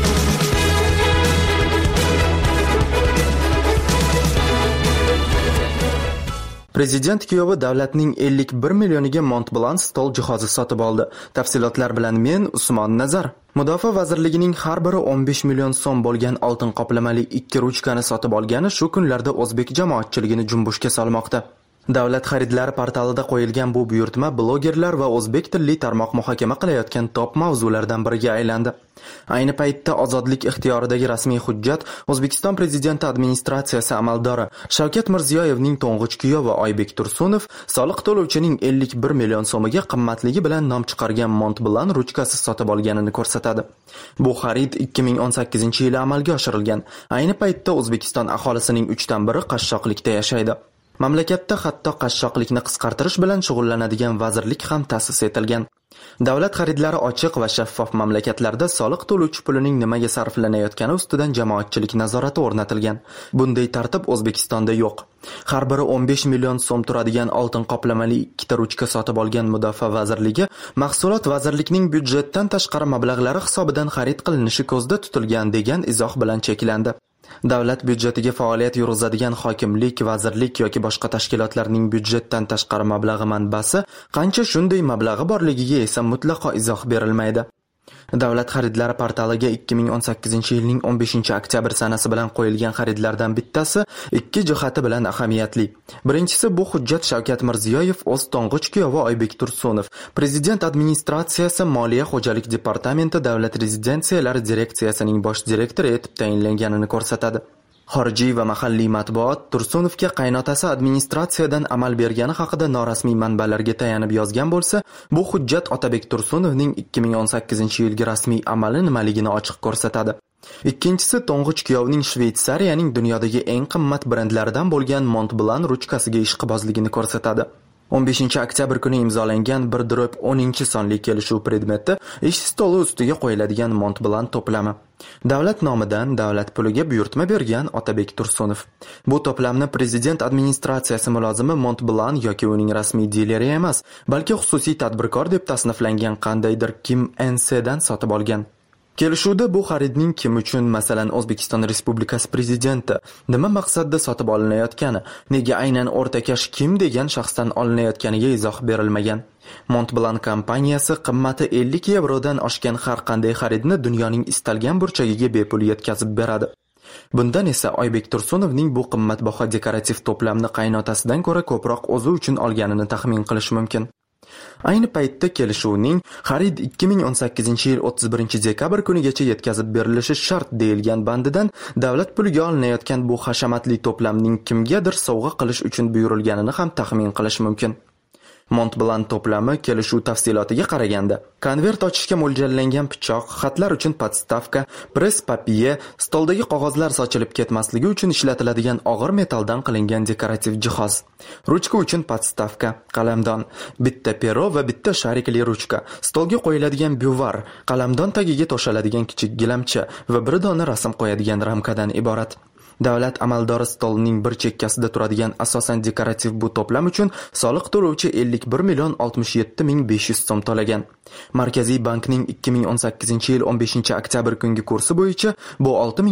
Prezident kuyovi davlatning 51 millioniga Montblanc stol jihozi sotib oldi. Tafsilotlar bilan men Usmon Nazar. Mudofaa vazirligining har biri 15 million so'm bo'lgan oltin qoplamali 2 ruchkani sotib olgani shu kunlarda o'zbek jamoatchiligini jumbushga solmoqda. Davlat xaridlari portalida qo'yilgan bu buyurtma blogerlar va o'zbek tilli tarmoq muhokama qilayotgan top mavzulardan biriga aylandi. Ayni paytda ozodlik ixtiyoridagi rasmiy hujjat O'zbekiston prezidenti administratsiyasi amaldori Shavkat Mirziyoyevning to'ng'ich kuyovi Oybek Tursunov soliq to'lovchining 51 million so'miga qimmatligi bilan nom chiqargan Montblanc ruchkasi sotib olganini ko'rsatadi. Bu xarid 2018-yili amalga oshirilgan. Ayni paytda O'zbekiston aholisining 3dan biri qashshoqlikda yashaydi. Mamlakatda hatto qashshoqlikni qisqartirish bilan shug'ullanadigan vazirlik ham ta'sis etilgan. Davlat xaridlari ochiq va shaffof mamlakatlarda soliq to'lovchi pulining nimaga sarflanayotgani ustidan jamoatchilik nazorati o'rnatilgan. Bunday tartib O'zbekistonda yo'q. Har biri 15 million so'm turadigan oltin qoplamali 2 ta ruchka sotib olgan Mudofaa vazirligi mahsulot vazirlikning byudjetdan tashqari mablag'lari hisobidan xarid qilinishi ko'zda tutilgan degan izoh bilan cheklandi. Davlat byudjetiga faoliyat yuritadigan hokimlik, vazirlik yoki boshqa tashkilotlarning byudjetdan tashqari mablag'i manbasi qancha shunday mablag'i borligiga esa mutlaqo izoh berilmaydi. Davlat xaridlari portaliga 2018-yilning 15-oktyabr sanasi bilan qo'yilgan xaridlardan bittasi ikki jihati bilan ahamiyatli. Birinchisi, bu hujjat Shavkat Mirziyoyev o'z to'ng'ich kuyovi Oybek Tursunov, Prezident administratsiyasi Moliya xo'jalik departamenti davlat rezidensiyalari direksiyasining bosh direktori etib tayinlanganini ko'rsatadi. Xorijiy va mahalliy matbuot Tursunovga qaynotasi administratsiyadan amal bergani haqida norasmiy manbalarga tayanib yozgan bo'lsa, bu hujjat Otabek Tursunovning 2018-yilgi rasmiy amali nimaligini ochiq ko'rsatadi. Ikkinchisi, to'ng'ich kuyovning Shveysariyaning dunyodagi eng qimmat brendlaridan bo'lgan Montblanc ruchkasiga ishqibozligini ko'rsatadi. 15-oktyabr kuni imzolangan 1/10 sonli kelishuv predmeti ish stoli ustiga qo'yiladigan Montblanc to'plami. Davlat nomidan davlat puliga buyurtma bergan Otabek Tursunov. Bu to'plamni prezident administratsiyasi mulozimi Montblanc yoki uning rasmiy dileri emas, balki xususiy tadbirkor deb tasniflangan qandaydir Kim NCdan sotib olgan. Kelishuvda bu xaridning kim uchun, masalan, O'zbekiston Respublikasi prezidenti nima maqsadda sotib olinayotgani, nega aynan o'rtakash Kim degan shaxsdan olinayotganiga izoh berilmagan. Montblanc kompaniyasi qimmati 50 yevrodan oshgan har qanday xaridni dunyoning istalgan burchagiga bepul yetkazib beradi. Bundan esa Oybek Tursunovning bu qimmatbaho dekorativ to'plamni qaynotasidan ko'ra ko'proq o'zi uchun olganini taxmin qilish mumkin. Ayni paytda kelishuvning xarid 2018-yil 31-dekabr kunigacha yetkazib berilishi shart deyilgan bandidan davlat puliga olinayotgan bu hashamatli to'plamning kimgadir sovg'a qilish uchun buyurilganini ham taxmin qilish mumkin. Montblanc to'plami kelishuv tafsilotiga qaraganda, konvert ochishga mo'ljallangan pichoq, xatlar uchun podstavka, press-papiye, stoldagi qog'ozlar sochilib ketmasligi uchun ishlatiladigan og'ir metalldan qilingan dekorativ jihoz, ruchka uchun podstavka, qalamdon, bitta pero va bitta sharikli ruchka, stolga qo'yiladigan byuvar, qalamdon tagiga to'shaladigan kichik gilamcha va bir dona rasm qo'yadigan ramkadan iborat. Davlat amaldori stolining bir chekkasida turadigan asosan dekorativ bu to'plam uchun soliq to'lovchi 51 million 67 ming 500 so'm to'lagan. Markaziy bankning 2018-yil 15-oktyabr kungi kursi bo'yicha bu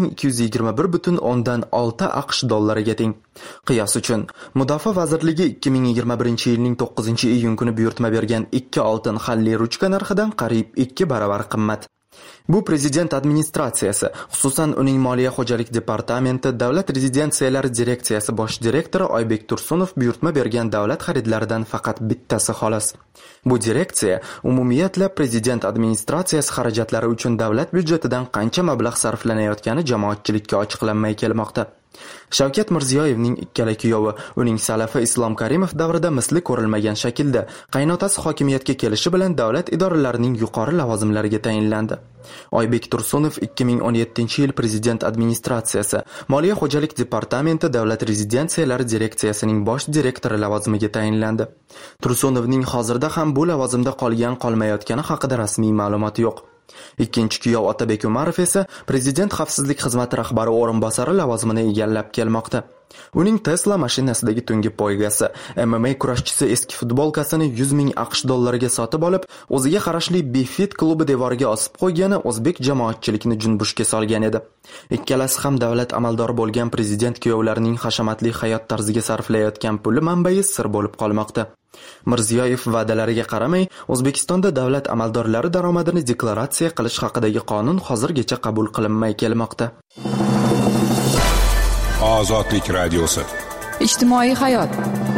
6221,6 AQSh dollariga teng. Qiyos uchun, Mudofaa vazirligi 2021-yilning 9-iyun kuni buyurtma bergan 2 oltin xalli ruchka narxidan qariyb 2 baravar qimmat. Bu prezident administratsiyasi, xususan uning Moliya xo'jalik departamenti, Davlat rezidensiyalari direksiyasi bosh direktori Oybek Tursunov buyurtma bergan davlat xaridlaridan faqat bittasi xolos. Bu direksiya umumiyatla prezident administratsiyasi xarajatlari uchun davlat byudjetidan qancha mablag' sarflanayotgani jamoatchilikka ochiqlanmay kelmoqda. Shavkat Mirziyoyevning ikkala kuyovi, uning salafi Islom Karimov davrida misli ko'rilmagan shaklda qaynotasi hokimiyatga kelishi bilan davlat idoralarining yuqori lavozimlariga tayinlandi. Oybek Tursunov 2017-yil prezident administratsiyasi, Moliya xo'jalik departamenti davlat rezidensiyalari direksiyasining bosh direktori lavozimiga tayinlandi. Tursunovning hozirda ham bu lavozimda qolmayotgani haqida rasmiy ma'lumot yo'q. Ikkinchi kuyov Otabek Umarov esa prezident xavfsizlik xizmati rahbari o'rinbosari lavozimini egallab kelmoqda. Uning Tesla mashinasidagi tungi poygasi, MMA kurashchisi eski futbolkasini 100 ming AQSh dollariga sotib olib, o'ziga qarashli Bifit klubi devoriga osib qo'ygani o'zbek jamoatchilikni junbushga solgan edi. Ikkalasi ham davlat amaldori bo'lgan prezident kuyovlarining hashamatli hayot tarziga sarflayotgan puli manbai sir bo'lib qolmoqda. Mirziyoyev va'dalariga qaramay, O'zbekistonda davlat amaldorlari daromadini deklaratsiya qilish haqidagi qonun hozirgacha qabul qilinmay kelmoqda. Ozodlik radiosi. Ijtimoiy hayot.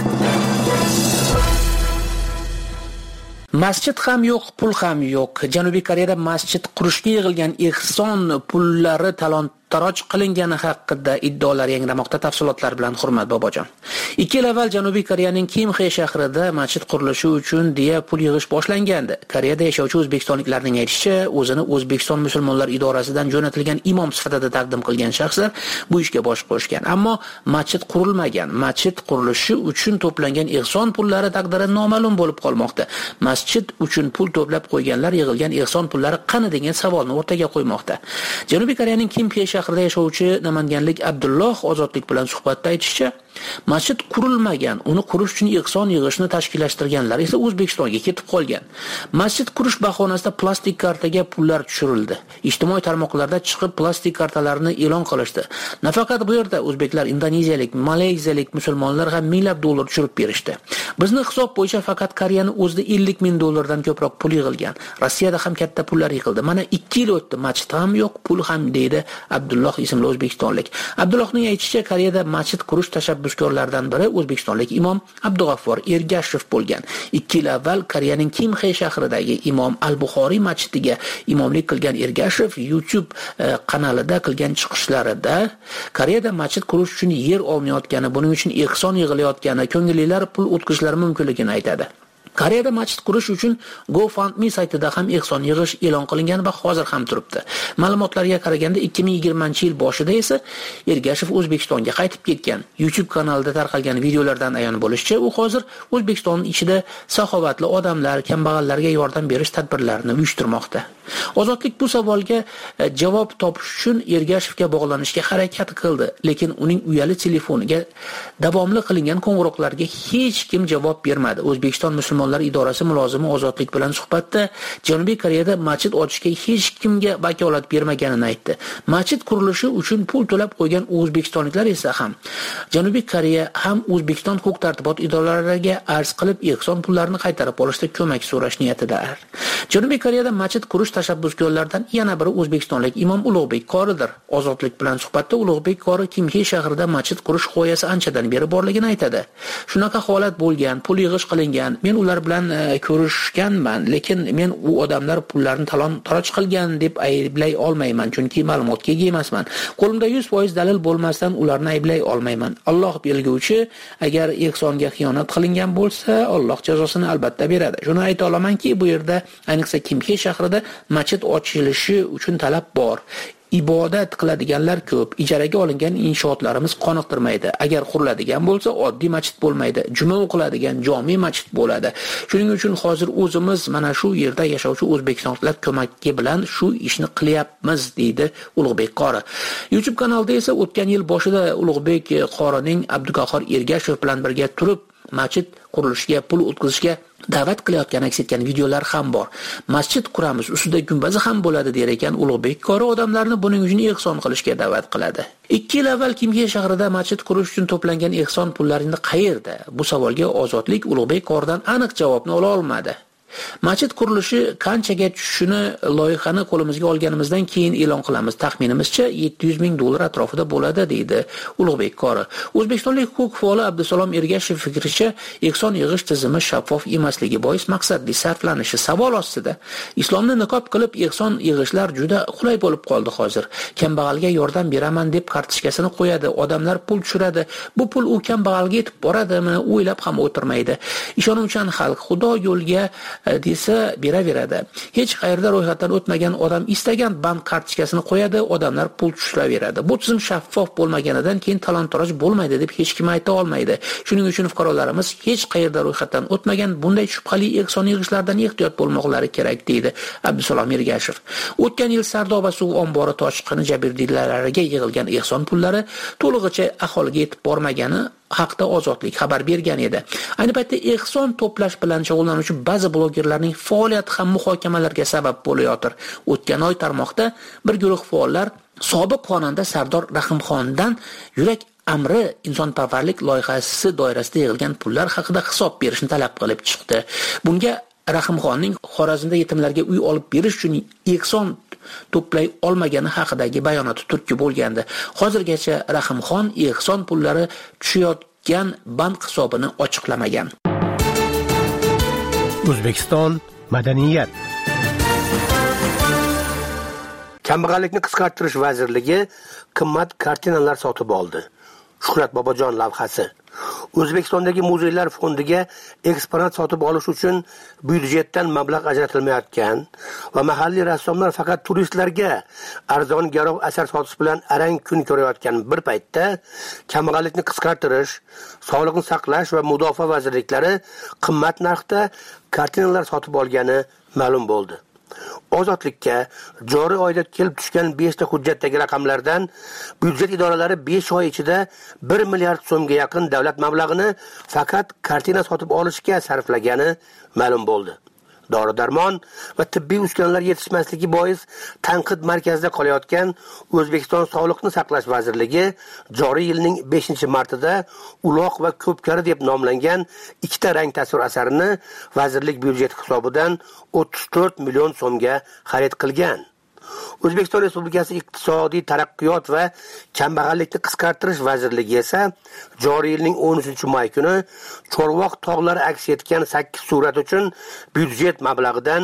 Masjid ham yo'q, pul ham yo'q. Janubiy Koreyada masjid qurishga yig'ilgan ehson pullari talon-taroj qilingani haqida iddaolar yangramoqda. Tafsilotlar bilan Hurmat Bobojon. 2 yil avval Janubiy Koreyaning Kimxe shahrida masjid qurilishi uchun deya pul yig'ish boshlangandi. Koreyada yashovchi o'zbekistonliklarning aytishicha, o'zini O'zbekiston musulmonlar idorasidan jo'natilgan imom sifatida taqdim qilgan shaxslar bu ishga bosh qo'shgan. Ammo masjid qurilmagan. Masjid qurilishi uchun to'plangan ehson pullari taqdiri noma'lum bo'lib qolmoqda. Masjid uchun pul to'plab qo'yganlar yig'ilgan ehson pullari qani degan savolni o'rtaga qo'ymoqda. Janubiy Koreyaning Kimxe shahrida yashovchi namanganlik Abdulloh Ozodlik bilan suhbatda aytishicha, masjid qurilmagan, uni qurish uchun ehson yig'ishni tashkillashtirganlar esa O'zbekistonga ketib qolgan. Masjid qurish bahonasida plastik kartaga pullar tushirildi. Ijtimoiy tarmoqlarda chiqib plastik kartalarni e'lon qilishdi. Nafaqat bu yerda o'zbeklar, indoneziyalik, malayziyalik musulmonlar ham minglab dollar tushirib berishdi. Bizni hisob bo'yicha faqat Koreyani o'zida 50 ming dollardan ko'proq pul yig'ilgan. Rossiyada ham katta pullar yig'ildi. Mana 2 yil o'tdi, masjid ham yo'q, pul ham, deydi Abdulloh ismli o'zbekistonlik. Abdullohning aytishicha, Koreyada masjid qurish tashabbuskorlaridan biri o'zbekistonlik imom Abdug'affor Ergashev bo'lgan. 2 yil avval Koreyaning Kimxe shahridagi imom Al-Buxoriy masjidiga imomlik qilgan Ergashev YouTube kanalida qilgan chiqishlarida Koreyada masjid qurish uchun yer olmayotgani, buning uchun ehson yig'ilayotgani, ko'ngillilar pul o'tkazishlari mumkinligini aytadi. Koreyada masjid qurish uchun GoFundMe saytida ham ehson yig'ish e'lon qilingan va hozir ham turibdi. Ma'lumotlarga qaraganda 2020-yil boshida esa Ergashev O'zbekistonga qaytib ketgan. YouTube kanalida tarqalgan videolardan ayon bo'lishicha, u hozir O'zbekiston ichida saxovatli odamlar, kambag'allarga yordam berish tadbirlarini uyushtirmoqda. Ozodlik bu savolga javob topish uchun Ergashevga bog'lanishga harakat qildi, lekin uning uyali telefoniga davomli qilingan qo'ng'iroqlarga hech kim javob bermadi. O'zbekiston musulmonlar idorasi mulozimi Ozodlik bilan suhbatda Janubiy Koreyada masjid ochishga hech kimga vakolat bermaganini aytdi. Masjid qurilishi uchun pul to'lab qo'ygan o'zbekistonliklar esa ham Janubiy Koreya ham O'zbekiston huquq-tartibot idoralariga arz qilib ehson pullarini qaytarib olishda ko'mak so'rash niyatidalar. Janubiy Koreyada masjid qurish tashabbuskorlaridan yana biri o'zbekistonlik imom Ulug'bek Qoridir. Ozodlik bilan suhbatda Ulug'bek Qori Kimxe shahrida masjid qurish g'oyasi anchadan beri borligini aytadi. Shunaqa holat bo'lgan, pul yig'ish qilingan. Men ular bilan ko'rishganman, lekin men u odamlar pullarni talon-taroj qilgan deb ayblay olmayman, chunki ma'lumotga ega emasman. Qo'limda 100% dalil bo'lmasdan ularni ayblay olmayman. Alloh belguvchi, agar ehsonga xiyonat qilingan bo'lsa, Alloh jazosini albatta beradi. Shuni ayta olamanki, bu yerda ayniqsa Kimxe shahrida masjid ochilishi uchun talab bor. Ibodat qiladiganlar ko'p. Ijaraga olingan inshootlarimiz qoniqtirmaydi. Agar quriladigan bo'lsa, oddiy masjid bo'lmaydi. Juma o'qiladigan jome masjid bo'ladi. Shuning uchun hozir o'zimiz mana shu yerda yashovchi o'zbekistonliklar ko'magi bilan shu ishni qilyapmiz, deydi Ulug'bek Qori. YouTube kanalida esa o'tgan yil boshida Ulug'bek Qorining Abdug'affor Ergashev bilan birga turib masjid qurilishiga pul o'tkazishga da'vat qilayotgan aks etgan videolar ham bor. Masjid quramiz, ustida gumbazi ham bo'ladi der ekan Ulug'bek Qori, odamlarni buning uchun ehson qilishga da'vat qiladi. 2 yil avval Kimxe shahrida masjid qurish uchun to'plangan ehson pullarini qayerda? Bu savolga Ozodlik Ulug'bek Qoridan aniq javobni ola olmadi. Masjid qurilishi qanchaga tushishini loyihani qo'limizga olganimizdan keyin e'lon qilamiz. Taxminimizcha $700,000 atrofida bo'ladi, deydi Ulug'bek Qori. O'zbekistonlik huquq faoli Abdusalom Ergashev fikricha, ehson yig'ish tizimi shaffof emasligi bois maqsadli sarflanishi savol ostida. Islomni niqob qilib ehson yig'ishlar juda qulay bo'lib qoldi hozir. Kambag'alga yordam beraman deb kartochkasini qo'yadi, odamlar pul tushiradi. Bu pul u kambag'alga yetib boradimi, o'ylab ham o'tirmaydi. Ishonuvchan xalq Xudo yo'lga desa beraveradi. Hech qayerda ro'yxatdan o'tmagan odam istagan bank kartochkasini qo'yadi, odamlar pul tushilaveradi. Bu tizim shaffof bo'lmaganidan keyin talon-toroj bo'lmaydi deb hech kim ayta olmaydi. Shuning uchun fuqarolarimiz hech qayerda ro'yxatdan o'tmagan bunday shubhali ehson yig'ishlardan ehtiyot bo'lmoqlari kerak, deydi Abdusalom Ergashev. O'tgan yil Sardoba suv ombori toshqini jabrdiylarlariga yig'ilgan ehson pullari to'lig'icha aholiga yetib bormagani haqda Ozodlik xabar bergan edi. Ayni paytda ehson to'plash bilan shug'ullanuvchi ba'zi blogerlarning faoliyati ham muhokamalarga sabab bo'layotir. O'tgan oy tarmoqda bir guruh faollar sobiq xonanda Sardor Rahimxondan yurak amri insonparvarlik loyihasi doirasida yig'ilgan pullar haqida hisob berishni talab qilib chiqdi. Bunga Rahimxonning Xorazmda yetimlarga uy olib berish uchun ehson to'play olmagani haqidagi bayonoti turtki bo'lgandi. Hozirgacha Rahimxon ehson pullari tushayotgan bank hisobini ochiqlamagan. O'zbekiston madaniyat. Kambag'allikni qisqartirish vazirligi qimmat kartinalar sotib oldi. Shuhrat Bobojon lavhasi. O'zbekistondagi muzeylar fondiga eksponat sotib olish uchun byudjetdan mablag' ajratilmayotgan va mahalliy rassomlar faqat turistlarga arzon garov asar sotish bilan arang kun ko'rayotgan bir paytda kambag'allikni qisqartirish, sog'liqni saqlash va mudofaa vazirliklari qimmat narxda kartinalar sotib olgani ma'lum bo'ldi. Ozodlikka joriy oyda kelib tushgan 5 ta hujjatdagi raqamlardan byudjet idoralari 5 oy ichida 1 milliard so'mga yaqin davlat mablag'ini faqat kartina sotib olishga sarflagani ma'lum bo'ldi. Dori-darmon va tibbiy uskunalar yetishmasligi bois tanqid markazida qolayotgan O'zbekiston Sog'liqni saqlash vazirligi joriy yilning 5-martida uloq va ko'pkari deb nomlangan 2 ta rang tasvir asarini vazirlik byudjeti hisobidan 34 million so'mga xarid qilgan. O'zbekiston Respublikasi Iqtisodiy taraqqiyot va kambag'allikni qisqartirish vazirligi esa joriy yilning 13-may kuni Chorvoq tog'lari aks etgan 8 surat uchun byudjet mablag'idan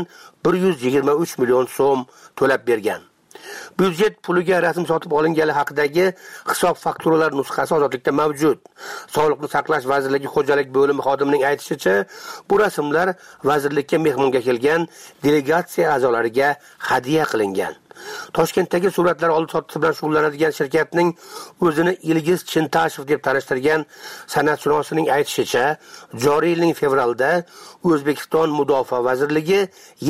123 million so'm to'lab bergan. Byudjet puliga rasm sotib olingani haqidagi hisob fakturalar nusxasi Ozodlikda mavjud. Sog'liqni saqlash vazirligi xo'jalik bo'limi xodimining aytishicha, bu rasmlar vazirlikka mehmonga kelgan delegatsiya a'zolariga hadya qilingan. Toshkentdagi suratlar olib sotish bilan shug'ullanadigan shirkatning o'zini Ilgiz Chintashev deb tanishtirgan san'atshunosning aytishicha, joriy yilning fevralda O'zbekiston Mudofaa vazirligi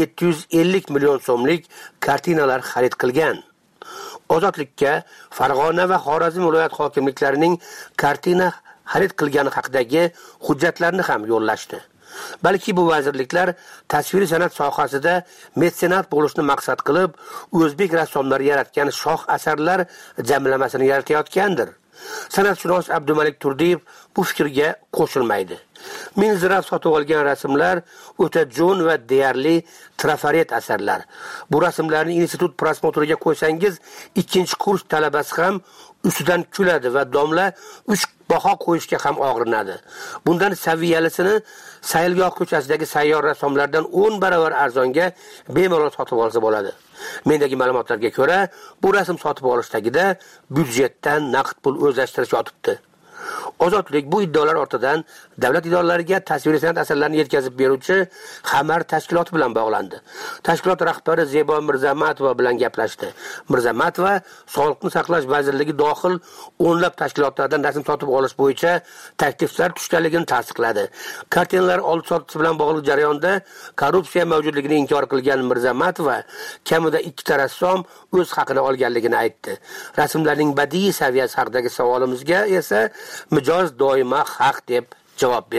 750 million so'mlik kartinalar xarid qilgan. Ozodlikka Farg'ona va Xorazm viloyat hokimliklarining kartina xarid qilgani haqidagi hujjatlarni ham yo'llashdi. Balki bu vazirliklar tasviriy san'at sohasida metsenat bo'lishni maqsad qilib, o'zbek rassomlari yaratgan shoh asarlar jamlamasini yaratayotgandir. San'atshunos Abdumalik Turdiyev bu fikrga qo'shilmaydi. Minzirab sotib olgan rasmlar o'ta jo'n va deyarli trafaret asarlar. Bu rasmlarni institut prosmotriga qo'ysangiz, 2-kurs talabasi ham ustidan kuladi va domla 3 baho qo'yishga ham og'rinadi. Bundan saviyalisini Sayilgoh ko'chasidagi sayyor rassomlardan 10 barobar arzonga bemalol sotib olsa bo'ladi. Mendagi ma'lumotlarga ko'ra, bu rasm sotib olishdagida byudjetdan naqd pul o'zlashtirish yotibdi. Ozodlik bu iddaolar ortidan davlat idoralariga tasviriy san'at asarlarini yetkazib beruvchi Xamar tashkiloti bilan bog'landi. Tashkilot rahbari Zebo Mirzamatova bilan gaplashdi. Mirzamatova Sog'liqni saqlash vazirligi dohil o'nlab tashkilotlardan rasm sotib olish bo'yicha takliflar tushganligini tasdiqladi. Kartinalar olib sotish bilan bog'liq jarayonda korrupsiya mavjudligini inkor qilgan Mirzamatova kamida 2 ta rassom o'z haqini olganligini aytdi. Rasmlarning badiiy saviyasi haqidagi savolimizga esa mijoz doimo haq deb javob berdi.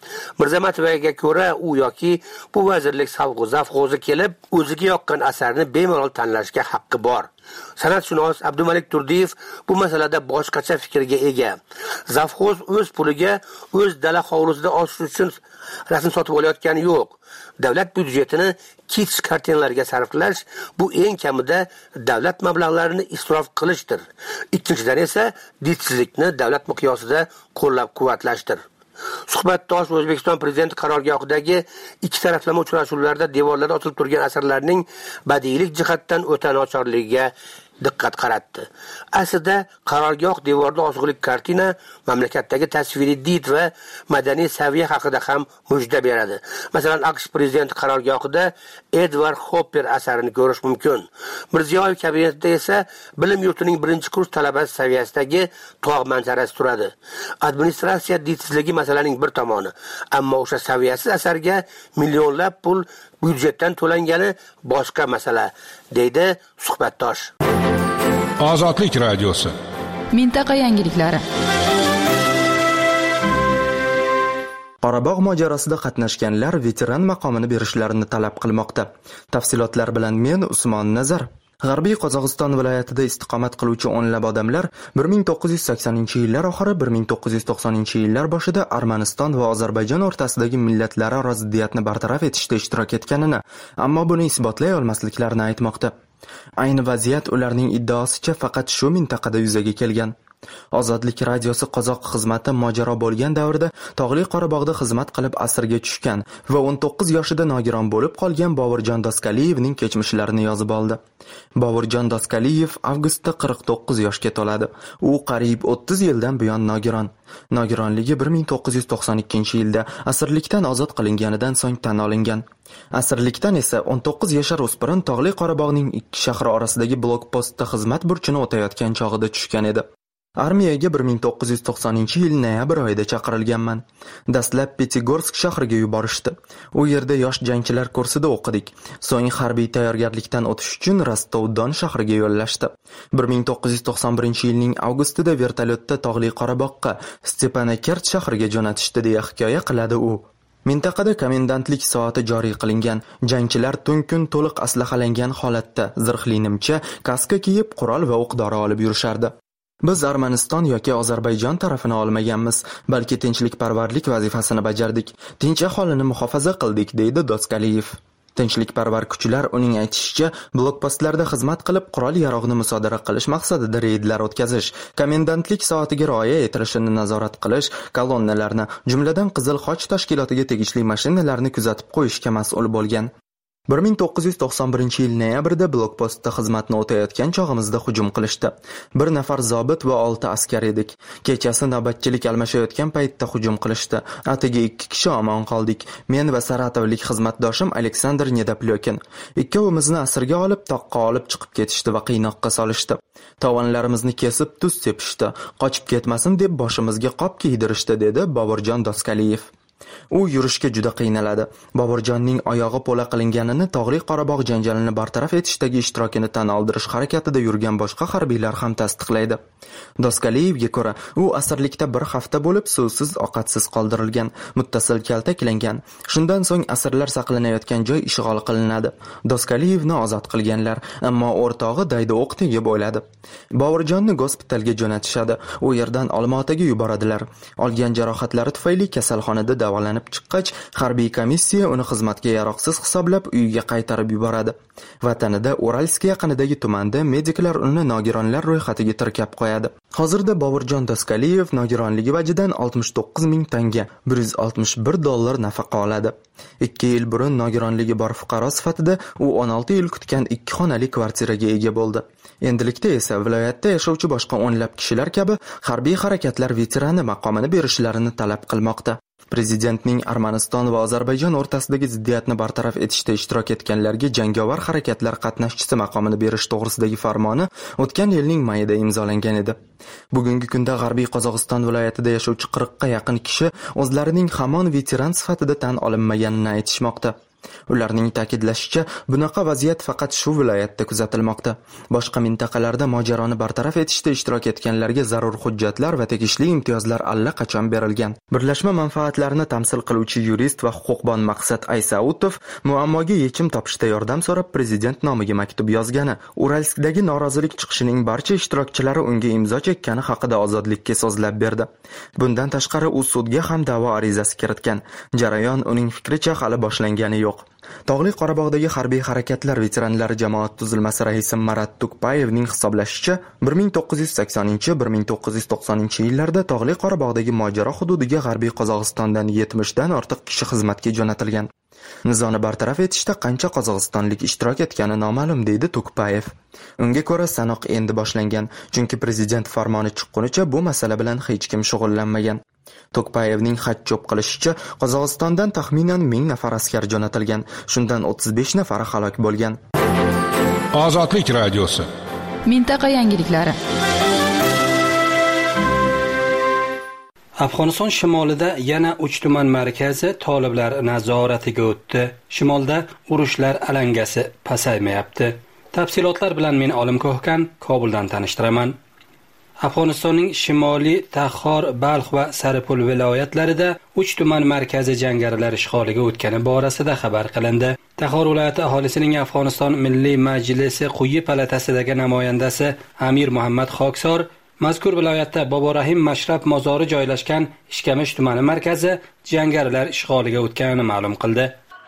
Mirzamatovaga ko'ra, u yoki bu vazirlik zavg'o'zi kelib, o'ziga yoqqan asarni bemalol tanlashga haqqi bor. San'atshunos Abdumalik Turdiyev bu masalada boshqacha fikrga ega. Zavg'o'z o'z puliga o'z dala hovlisida osish uchun rasm sotib olayotgani yo'q. Davlat byudjetini kits kartinalarga sarflash bu eng kamida davlat mablag'larini isrof qilishdir. Ikkinchidan esa ditsizlikni davlat miqyosida qo'llab-quvvatlashdir. Suhbatdosh O'zbekiston prezidenti qarorgohidagi ikki taraflama uchrashuvlarda devorlarda osilib turgan asarlarning badiiylik jihatdan o'ta nochorligiga diqqat qaratdi. Aslida qarorgoh devorda osig'lik kartina mamlakatdagi tasviriy did va madaniy saviya haqida ham mujda beradi. Masalan, AQSh prezidenti qarorgohida Edward Hopper asarini ko'rish mumkin. Mirziyoyev kabinetida esa bilim yurtining birinchi kurs talabasi saviyasidagi tog' manzarasi turadi. Administratsiya didsizligi masalaning bir tomoni, ammo o'sha saviyasiz asarga millionlab pul byudjetdan to'langani boshqa masala, deydi suhbatdosh. Ozodlik radiosi. Mintaqa yangiliklari. Qorabog' mojarosida qatnashganlar veteran maqomini berishlarini talab qilmoqda. Tafsilotlar bilan men Usmon Nazar. G'arbiy Qozog'iston viloyatida istiqomat qiluvchi o'nlab odamlar 1980-yillar oxiri 1990-yillar boshida Armaniston va Ozarbayjon o'rtasidagi millatlararo ziddiyatni bartaraf etishda ishtirok etganini, ammo buni isbotlay olmasliklarini aytmoqda. Ayni vaziyat ularning iddaosicha faqat shu mintaqada yuzaga kelgan. Ozodlik radiosi qozoq xizmati mojaro bo'lgan davrda Tog'li Qorabog'da xizmat qilib asirga tushgan va 19 yoshida nogiron bo'lib qolgan Boburjon Doskaliyevning kechmishlarini yozib oldi. Boburjon Doskaliyev avgustda 49 yoshga to'ladi. U qariyb 30 yildan buyon nogiron. Nogironligi 1992-yilda asirlikdan ozod qilinganidan so'ng tan olingan. Asirlikdan esa 19 yashar o'spirin Tog'li Qorabog'ning ikki shahri orasidagi blokpostda xizmat burchini o'tayotgan chog'ida tushgan edi. Armiyaga 1990-yil noyabr oyida chaqirilganman. Dastlab Petigorsk shahriga yuborishdi. U yerda yosh jangchilar kursida o'qidik. So'ng harbiy tayyorgarlikdan o'tish uchun Rostov-Don shahriga yo'llashdi. 1991-yilning avgustida vertolyotda Tog'li Qorabog'ga Stepanakert shahriga jo'natishdi deya hikoya qiladi u. Mintaqada komendantlik soati joriy qilingan. Jangchilar tun-kun to'liq aslahalangan holatda zirhli nimcha, kaska kiyib, qurol va o'q-dori olib yurishardi. Biz Armaniston yoki Ozarbayjon tarafini olmaganmiz, balki tinchlikparvarlik vazifasini bajardik. Tinch aholini muhofaza qildik, deydi Doskaliyev. Tinchlikparvar kuchlar uning aytishicha blokpostlarda xizmat qilib qurol-yarog'ni musodara qilish maqsadida reydlar o'tkazish, komendantlik soatiga rioya etilishini nazorat qilish, kolonnalarni, jumladan Qizil Xoch tashkilotiga tegishli mashinalarni kuzatib qo'yishga mas'ul bo'lgan. 1991-yil noyabrda blokpostda xizmatni o'tayotgan chog'imizda hujum qilishdi. Bir nafar zobit va 6 askar edik. Kechasi navbatchilik almashayotgan paytda hujum qilishdi. Atigi 2 kishi omon qoldik. Men va saratovlik xizmatdoshim Aleksandr Nedaplokin. Ikkovimizni asirga olib, toqqa olib chiqib ketishdi va qiynoqqa solishdi. Tovonlarimizni kesib, tuz sepishdi. Qochib ketmasin deb boshimizga qop kiydirishdi, dedi Boburjon Doskaliyev. U yurishga juda qiynaladi. Boburjonning oyog'i po'la qilinganini, Tog'li Qorabog' janjalini bartaraf etishdagi ishtirokini tan oldirish harakatida yurgan boshqa harbiylar ham tasdiqlaydi. Doskaliyevga ko'ra, u asirlikda bir hafta bo'lib suvsiz, oqatsiz qoldirilgan, muttasil kaltaklangan. Shundan so'ng asirlar saqlanayotgan joy ishg'ol qilinadi. Doskaliyevni ozod qilganlar, ammo o'rtog'i daydi o'q tegib o'ladi. Boburjonni gospitalga jo'natishadi. U yerdan Olmaotaga yuboradilar. Olgan jarohatlari tufayli kasalxonada davolanib chiqqach, harbiy komissiya uni xizmatga yaroqsiz hisoblab uyiga qaytarib yuboradi. Vatanida Uralsk yaqinidagi tumanda mediklar uni nogironlar ro'yxatiga tirkab qo'yadi. Hozirda Boburjon Doskaliyev nogironligi vajidan 69 ming tanga, $161 nafaqa oladi. 2 yil burun nogironligi bor fuqaro sifatida u 16 yil kutgan 2 xonali kvartiraga ega bo'ldi. Endilikda esa viloyatda yashovchi boshqa o'nlab kishilar kabi harbiy harakatlar veterani maqomini berishlarini talab qilmoqda. Prezidentning Armaniston va Ozarbayjon o'rtasidagi ziddiyatni bartaraf etishda ishtirok etganlarga jangovar harakatlar qatnashchisi maqomini berish to'g'risidagi farmoni o'tgan yilning mayida imzolangan edi. Bugungi kunda G'arbiy Qozog'iston viloyatida yashovchi 40 ga yaqin kishi o'zlarining hamon veteran sifatida tan olinmaganini aytishmoqda. Ularning ta'kidlashicha, bunaqa vaziyat faqat shu viloyatda kuzatilmoqda. Boshqa mintaqalarda mojaroni bartaraf etishda ishtirok etganlarga zarur hujjatlar va tegishli imtiyozlar allaqachon berilgan. Birlashma manfaatlarini tamsil qiluvchi yurist va huquqbon Maqsad Aysautov muammoga yechim topishda yordam so'rab prezident nomiga maktub yozgani, Uralskdagi norozilik chiqishining barcha ishtirokchilari unga imzo chekkani haqida Ozodlikka so'zlab berdi. Bundan tashqari u sudga ham da'vo arizasi kiritgan. Jarayon uning fikricha hali boshlangani yo'q. Tog'li Qorabog'dagi harbiy harakatlar veteranlari jamoat tuzilmasi raisi Marat Tukpayevning hisoblashicha, 1980-1990 yillarda Tog'li Qorabog'dagi mojaro hududiga g'arbiy Qozog'istondan 70 dan ortiq kishi xizmatga jo'natilgan. Nizoni bartaraf etishda qancha qozog'istonlik ishtirok etgani noma'lum, deydi Tukpayev. Unga ko'ra sanoq endi boshlangan, chunki prezident farmoni chiqqunicha bu masala bilan hech kim shug'ullanmagan. Tukpayevning xat-cho'p qilishicha, Qozog'istondan taxminan 1000 nafar askar jo'natilgan, shundan 35 nafari halok bo'lgan. Ozodlik radiosi. Mintaqa yangiliklari. Afg'oniston shimolida yana 3 tuman markazi toliblar nazoratiga o'tdi. Shimolda urushlar alangasi pasaymayapti. Tafsilotlar bilan men Olim Ko'hkan Kobuldan tanishtiraman. Afg'onistonning shimoliy Taxor, Balx va Saripul viloyatlarida 3 tuman markazi jangarilar ishg'oliga o'tgani borasida xabar qilindi. Taxor viloyati aholisining Afg'oniston Milliy Majlisi quyi palatasidagi namoyandasi Amir Muhammad Xoksor mazkur viloyatda Boborahim Mashrab mozori joylashgan Ishkamish tumani markazi jangarilar ishg'oliga o'tganini ma'lum qildi.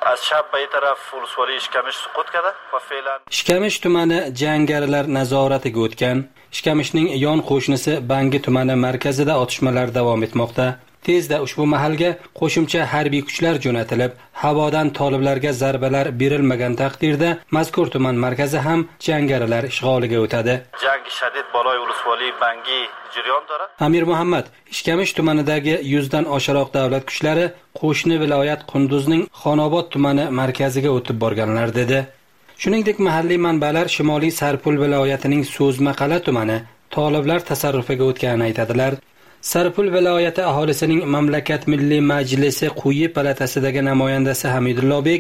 Ishkamish tumani jangarilar nazoratiga o'tgan. Ishkamishning yon qo'shnisi Bangi tumani markazida otishmalar davom etmoqda. Tezda ushbu mahalga qo'shimcha harbiy kuchlar jo'natilib, havodan toliblarga zarbalar berilmagan taqdirda mazkur tuman markazi ham jangarilar ishg'oliga o'tadi. Jangi shadid baloy ulusvoli Bangi jarayon dora. Amir Muhammad Ishkamish tumanidagi 100 dan oshiroq davlat kuchlari qo'shni viloyat Qunduzning Xonobod tumani markaziga o'tib borganlar dedi. Shuningdek, mahalliy manbalar Shimoliy Sarpul viloyatining So'zmaqala tumani toliblar tasarrufiga o'tganini aytadilar. Sarpul viloyati aholisining Mamlakat Milliy Majlisi quyi palatasidagi namoyandasi Hamidullobek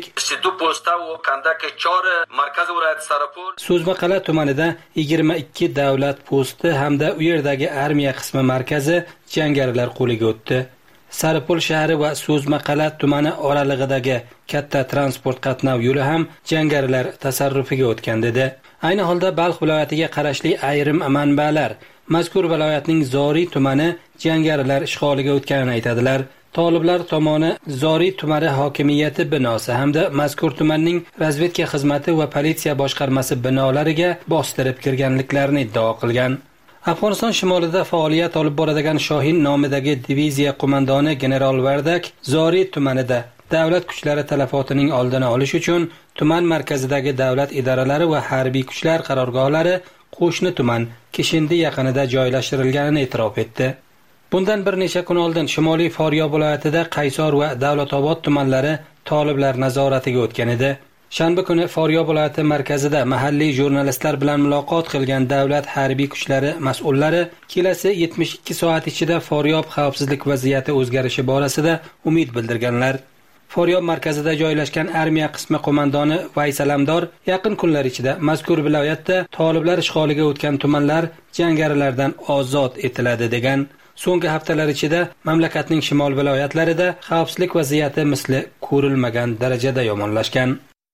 So'zmaqala tumanida 22 davlat posti hamda u yerdagi armiya qismi markazi jangarilar qo'liga o'tdi. Saripul shahri va So'zmaqala tumani oralig'idagi katta transport qatnov yo'li ham jangarilar tasarrufiga o'tgan dedi. Ayni holda Balx viloyatiga qarashli ayrim manbalar mazkur viloyatning Zoriy tumani jangarilar ishg'oliga o'tganini aytadilar. Toliblar tomoni Zoriy tumani hokimiyati binosi hamda mazkur tumanning razvedka xizmati va politsiya boshqarmasi binolariga bostirib kirganliklarini iddao qilgan. Afg'oniston shimolida faoliyat olib boradigan Shohin nomidagi diviziya qo'mondoni general Vardak Zoriy tumanida davlat kuchlari talafotining oldini olish uchun tuman markazidagi davlat idoralari va harbiy kuchlar qarorgohlari qo'shni tuman Kishindi yaqinida joylashtirilganini e'tirof etdi. Bundan bir necha kun oldin Shimoliy Faryob viloyatida Qaysor va Davlatobod tumanlari toliblar nazoratiga o'tgan edi. Shanba kuni Faryob viloyati markazida mahalliy jurnalistlar bilan muloqot qilgan davlat harbiy kuchlari mas'ullari kelasi 72 soat ichida Faryob xavfsizlik vaziyati o'zgarishi borasida umid bildirganlar. Faryob markazida joylashgan armiya qismi qo'mondoni Vaysalamdor yaqin kunlar ichida mazkur viloyatda toliblar ishg'oliga o'tgan tumanlar jangarilardan ozod etiladi degan. So'nggi haftalar ichida mamlakatning shimol viloyatlarida xavfsizlik vaziyati misli ko'rilmagan darajada yomonlashgan.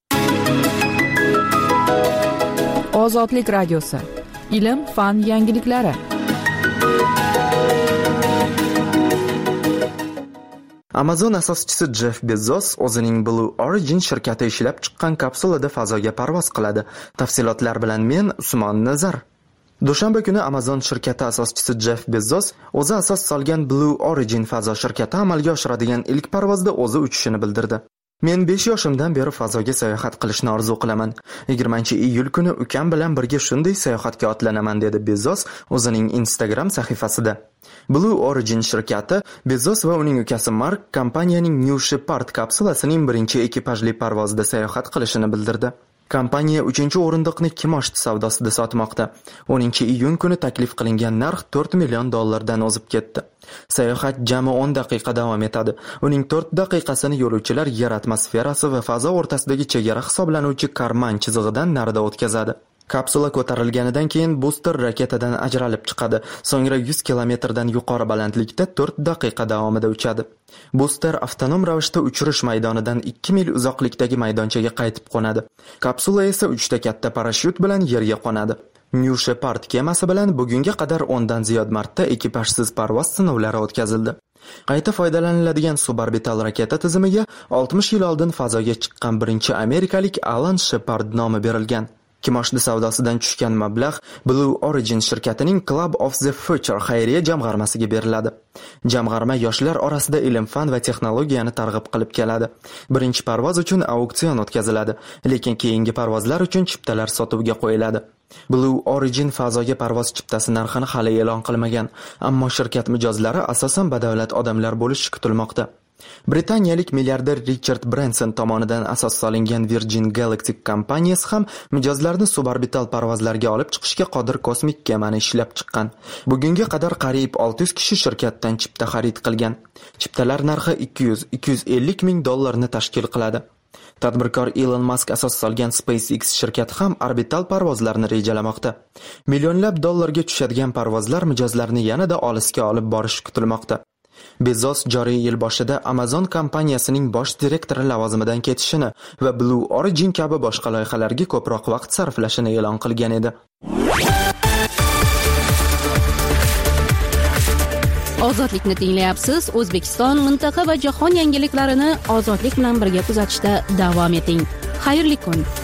Ozodlik radiosi. Ilm, fan yangiliklari. Amazon asoschisi Jeff Bezos o'zining Blue Origin shirkati ishlab chiqqan kapsulada fazoga parvoz qiladi. Tafsilotlar bilan men Usmon Nazar. Dushanba kuni Amazon shirkati asoschisi Jeff Bezos o'zi asos solgan Blue Origin fazo shirkati amalga oshiradigan ilk parvozda o'zi uchishini bildirdi. Men 5 yoshimdan beri fazoga sayohat qilishni orzu qilaman. 20-iyul kuni ukam bilan birga shunday sayohatga otlanaman, dedi Bezos o'zining Instagram sahifasida. Blue Origin shirkati Bezos va uning ukasi Mark kompaniyaning New Shepard kapsulasining birinchi ekipajli parvozida sayohat qilishini bildirdi. Kompaniya 3-o'rindiqni kimoshdi savdosida sotmoqda. 10-iyun kuni taklif qilingan narx $4 million o'zib ketdi. Sayohat jami 10 daqiqa davom etadi. Uning 4 daqiqasini yo'lovchilar yer atmosferasi va fazo o'rtasidagi chegara hisoblanuvchi Karman chizig'idan narida o'tkazadi. Kapsula ko'tarilganidan keyin booster raketadan ajralib chiqadi. So'ngra 100 kilometrdan yuqori balandlikda 4 daqiqa davomida uchadi. Booster avtonom ravishda uchirish maydonidan 2 mil uzoqlikdagi maydonchaga qaytib qo'nadi. Kapsula esa 3 ta katta parashyut bilan yerga qo'nadi. New Shepard kemasi bilan bugunga qadar 10 dan ziyod marta ekipajsiz parvoz sinovlari o'tkazildi. Qayta foydalaniladigan suborbital raketa tizimiga 60 yil oldin fazoga chiqqan birinchi amerikalik Alan Shepard nomi berilgan. Kimoshdi savdosidan tushgan mablag' Blue Origin shirkatining Club of the Future xayriya jamg'armasiga beriladi. Jamg'arma yoshlar orasida ilm-fan va texnologiyani targ'ib qilib keladi. Birinchi parvoz uchun auksion o'tkaziladi, lekin keyingi parvozlar uchun chiptalar sotuvga qo'yiladi. Blue Origin fazoga parvoz chiptasi narxini hali e'lon qilmagan, ammo shirkat mijozlari asosan badavlat odamlar bo'lishi kutilmoqda. Britaniyalik milliarder Richard Branson tomonidan asos solingan Virgin Galactic kompaniyasi ham mijozlarni suborbital parvozlarga olib chiqishga qodir kosmik kemani ishlab chiqqan. Bugunga qadar qariyb 600 kishi shirkatdan chipta xarid qilgan. Chiptalar narxi $200-250 ming dollarni tashkil qiladi. Tadbirkor Elon Musk asos solgan SpaceX shirkati ham orbital parvozlarni rejalamoqda. Millionlab dollarga tushadigan parvozlar mijozlarni yanada olisga olib borishi kutilmoqda. Bezos joriy yil boshida Amazon kompaniyasining bosh direktori lavozimidan ketishini va Blue Origin kabi boshqa loyihalarga ko'proq vaqt sarflashini e'lon qilgan edi. Ozodlikni tinglayapsiz. O'zbekiston, mintaqa va jahon yangiliklarini ozodlik bilan birga kuzatishda davom eting. Xayrli kun.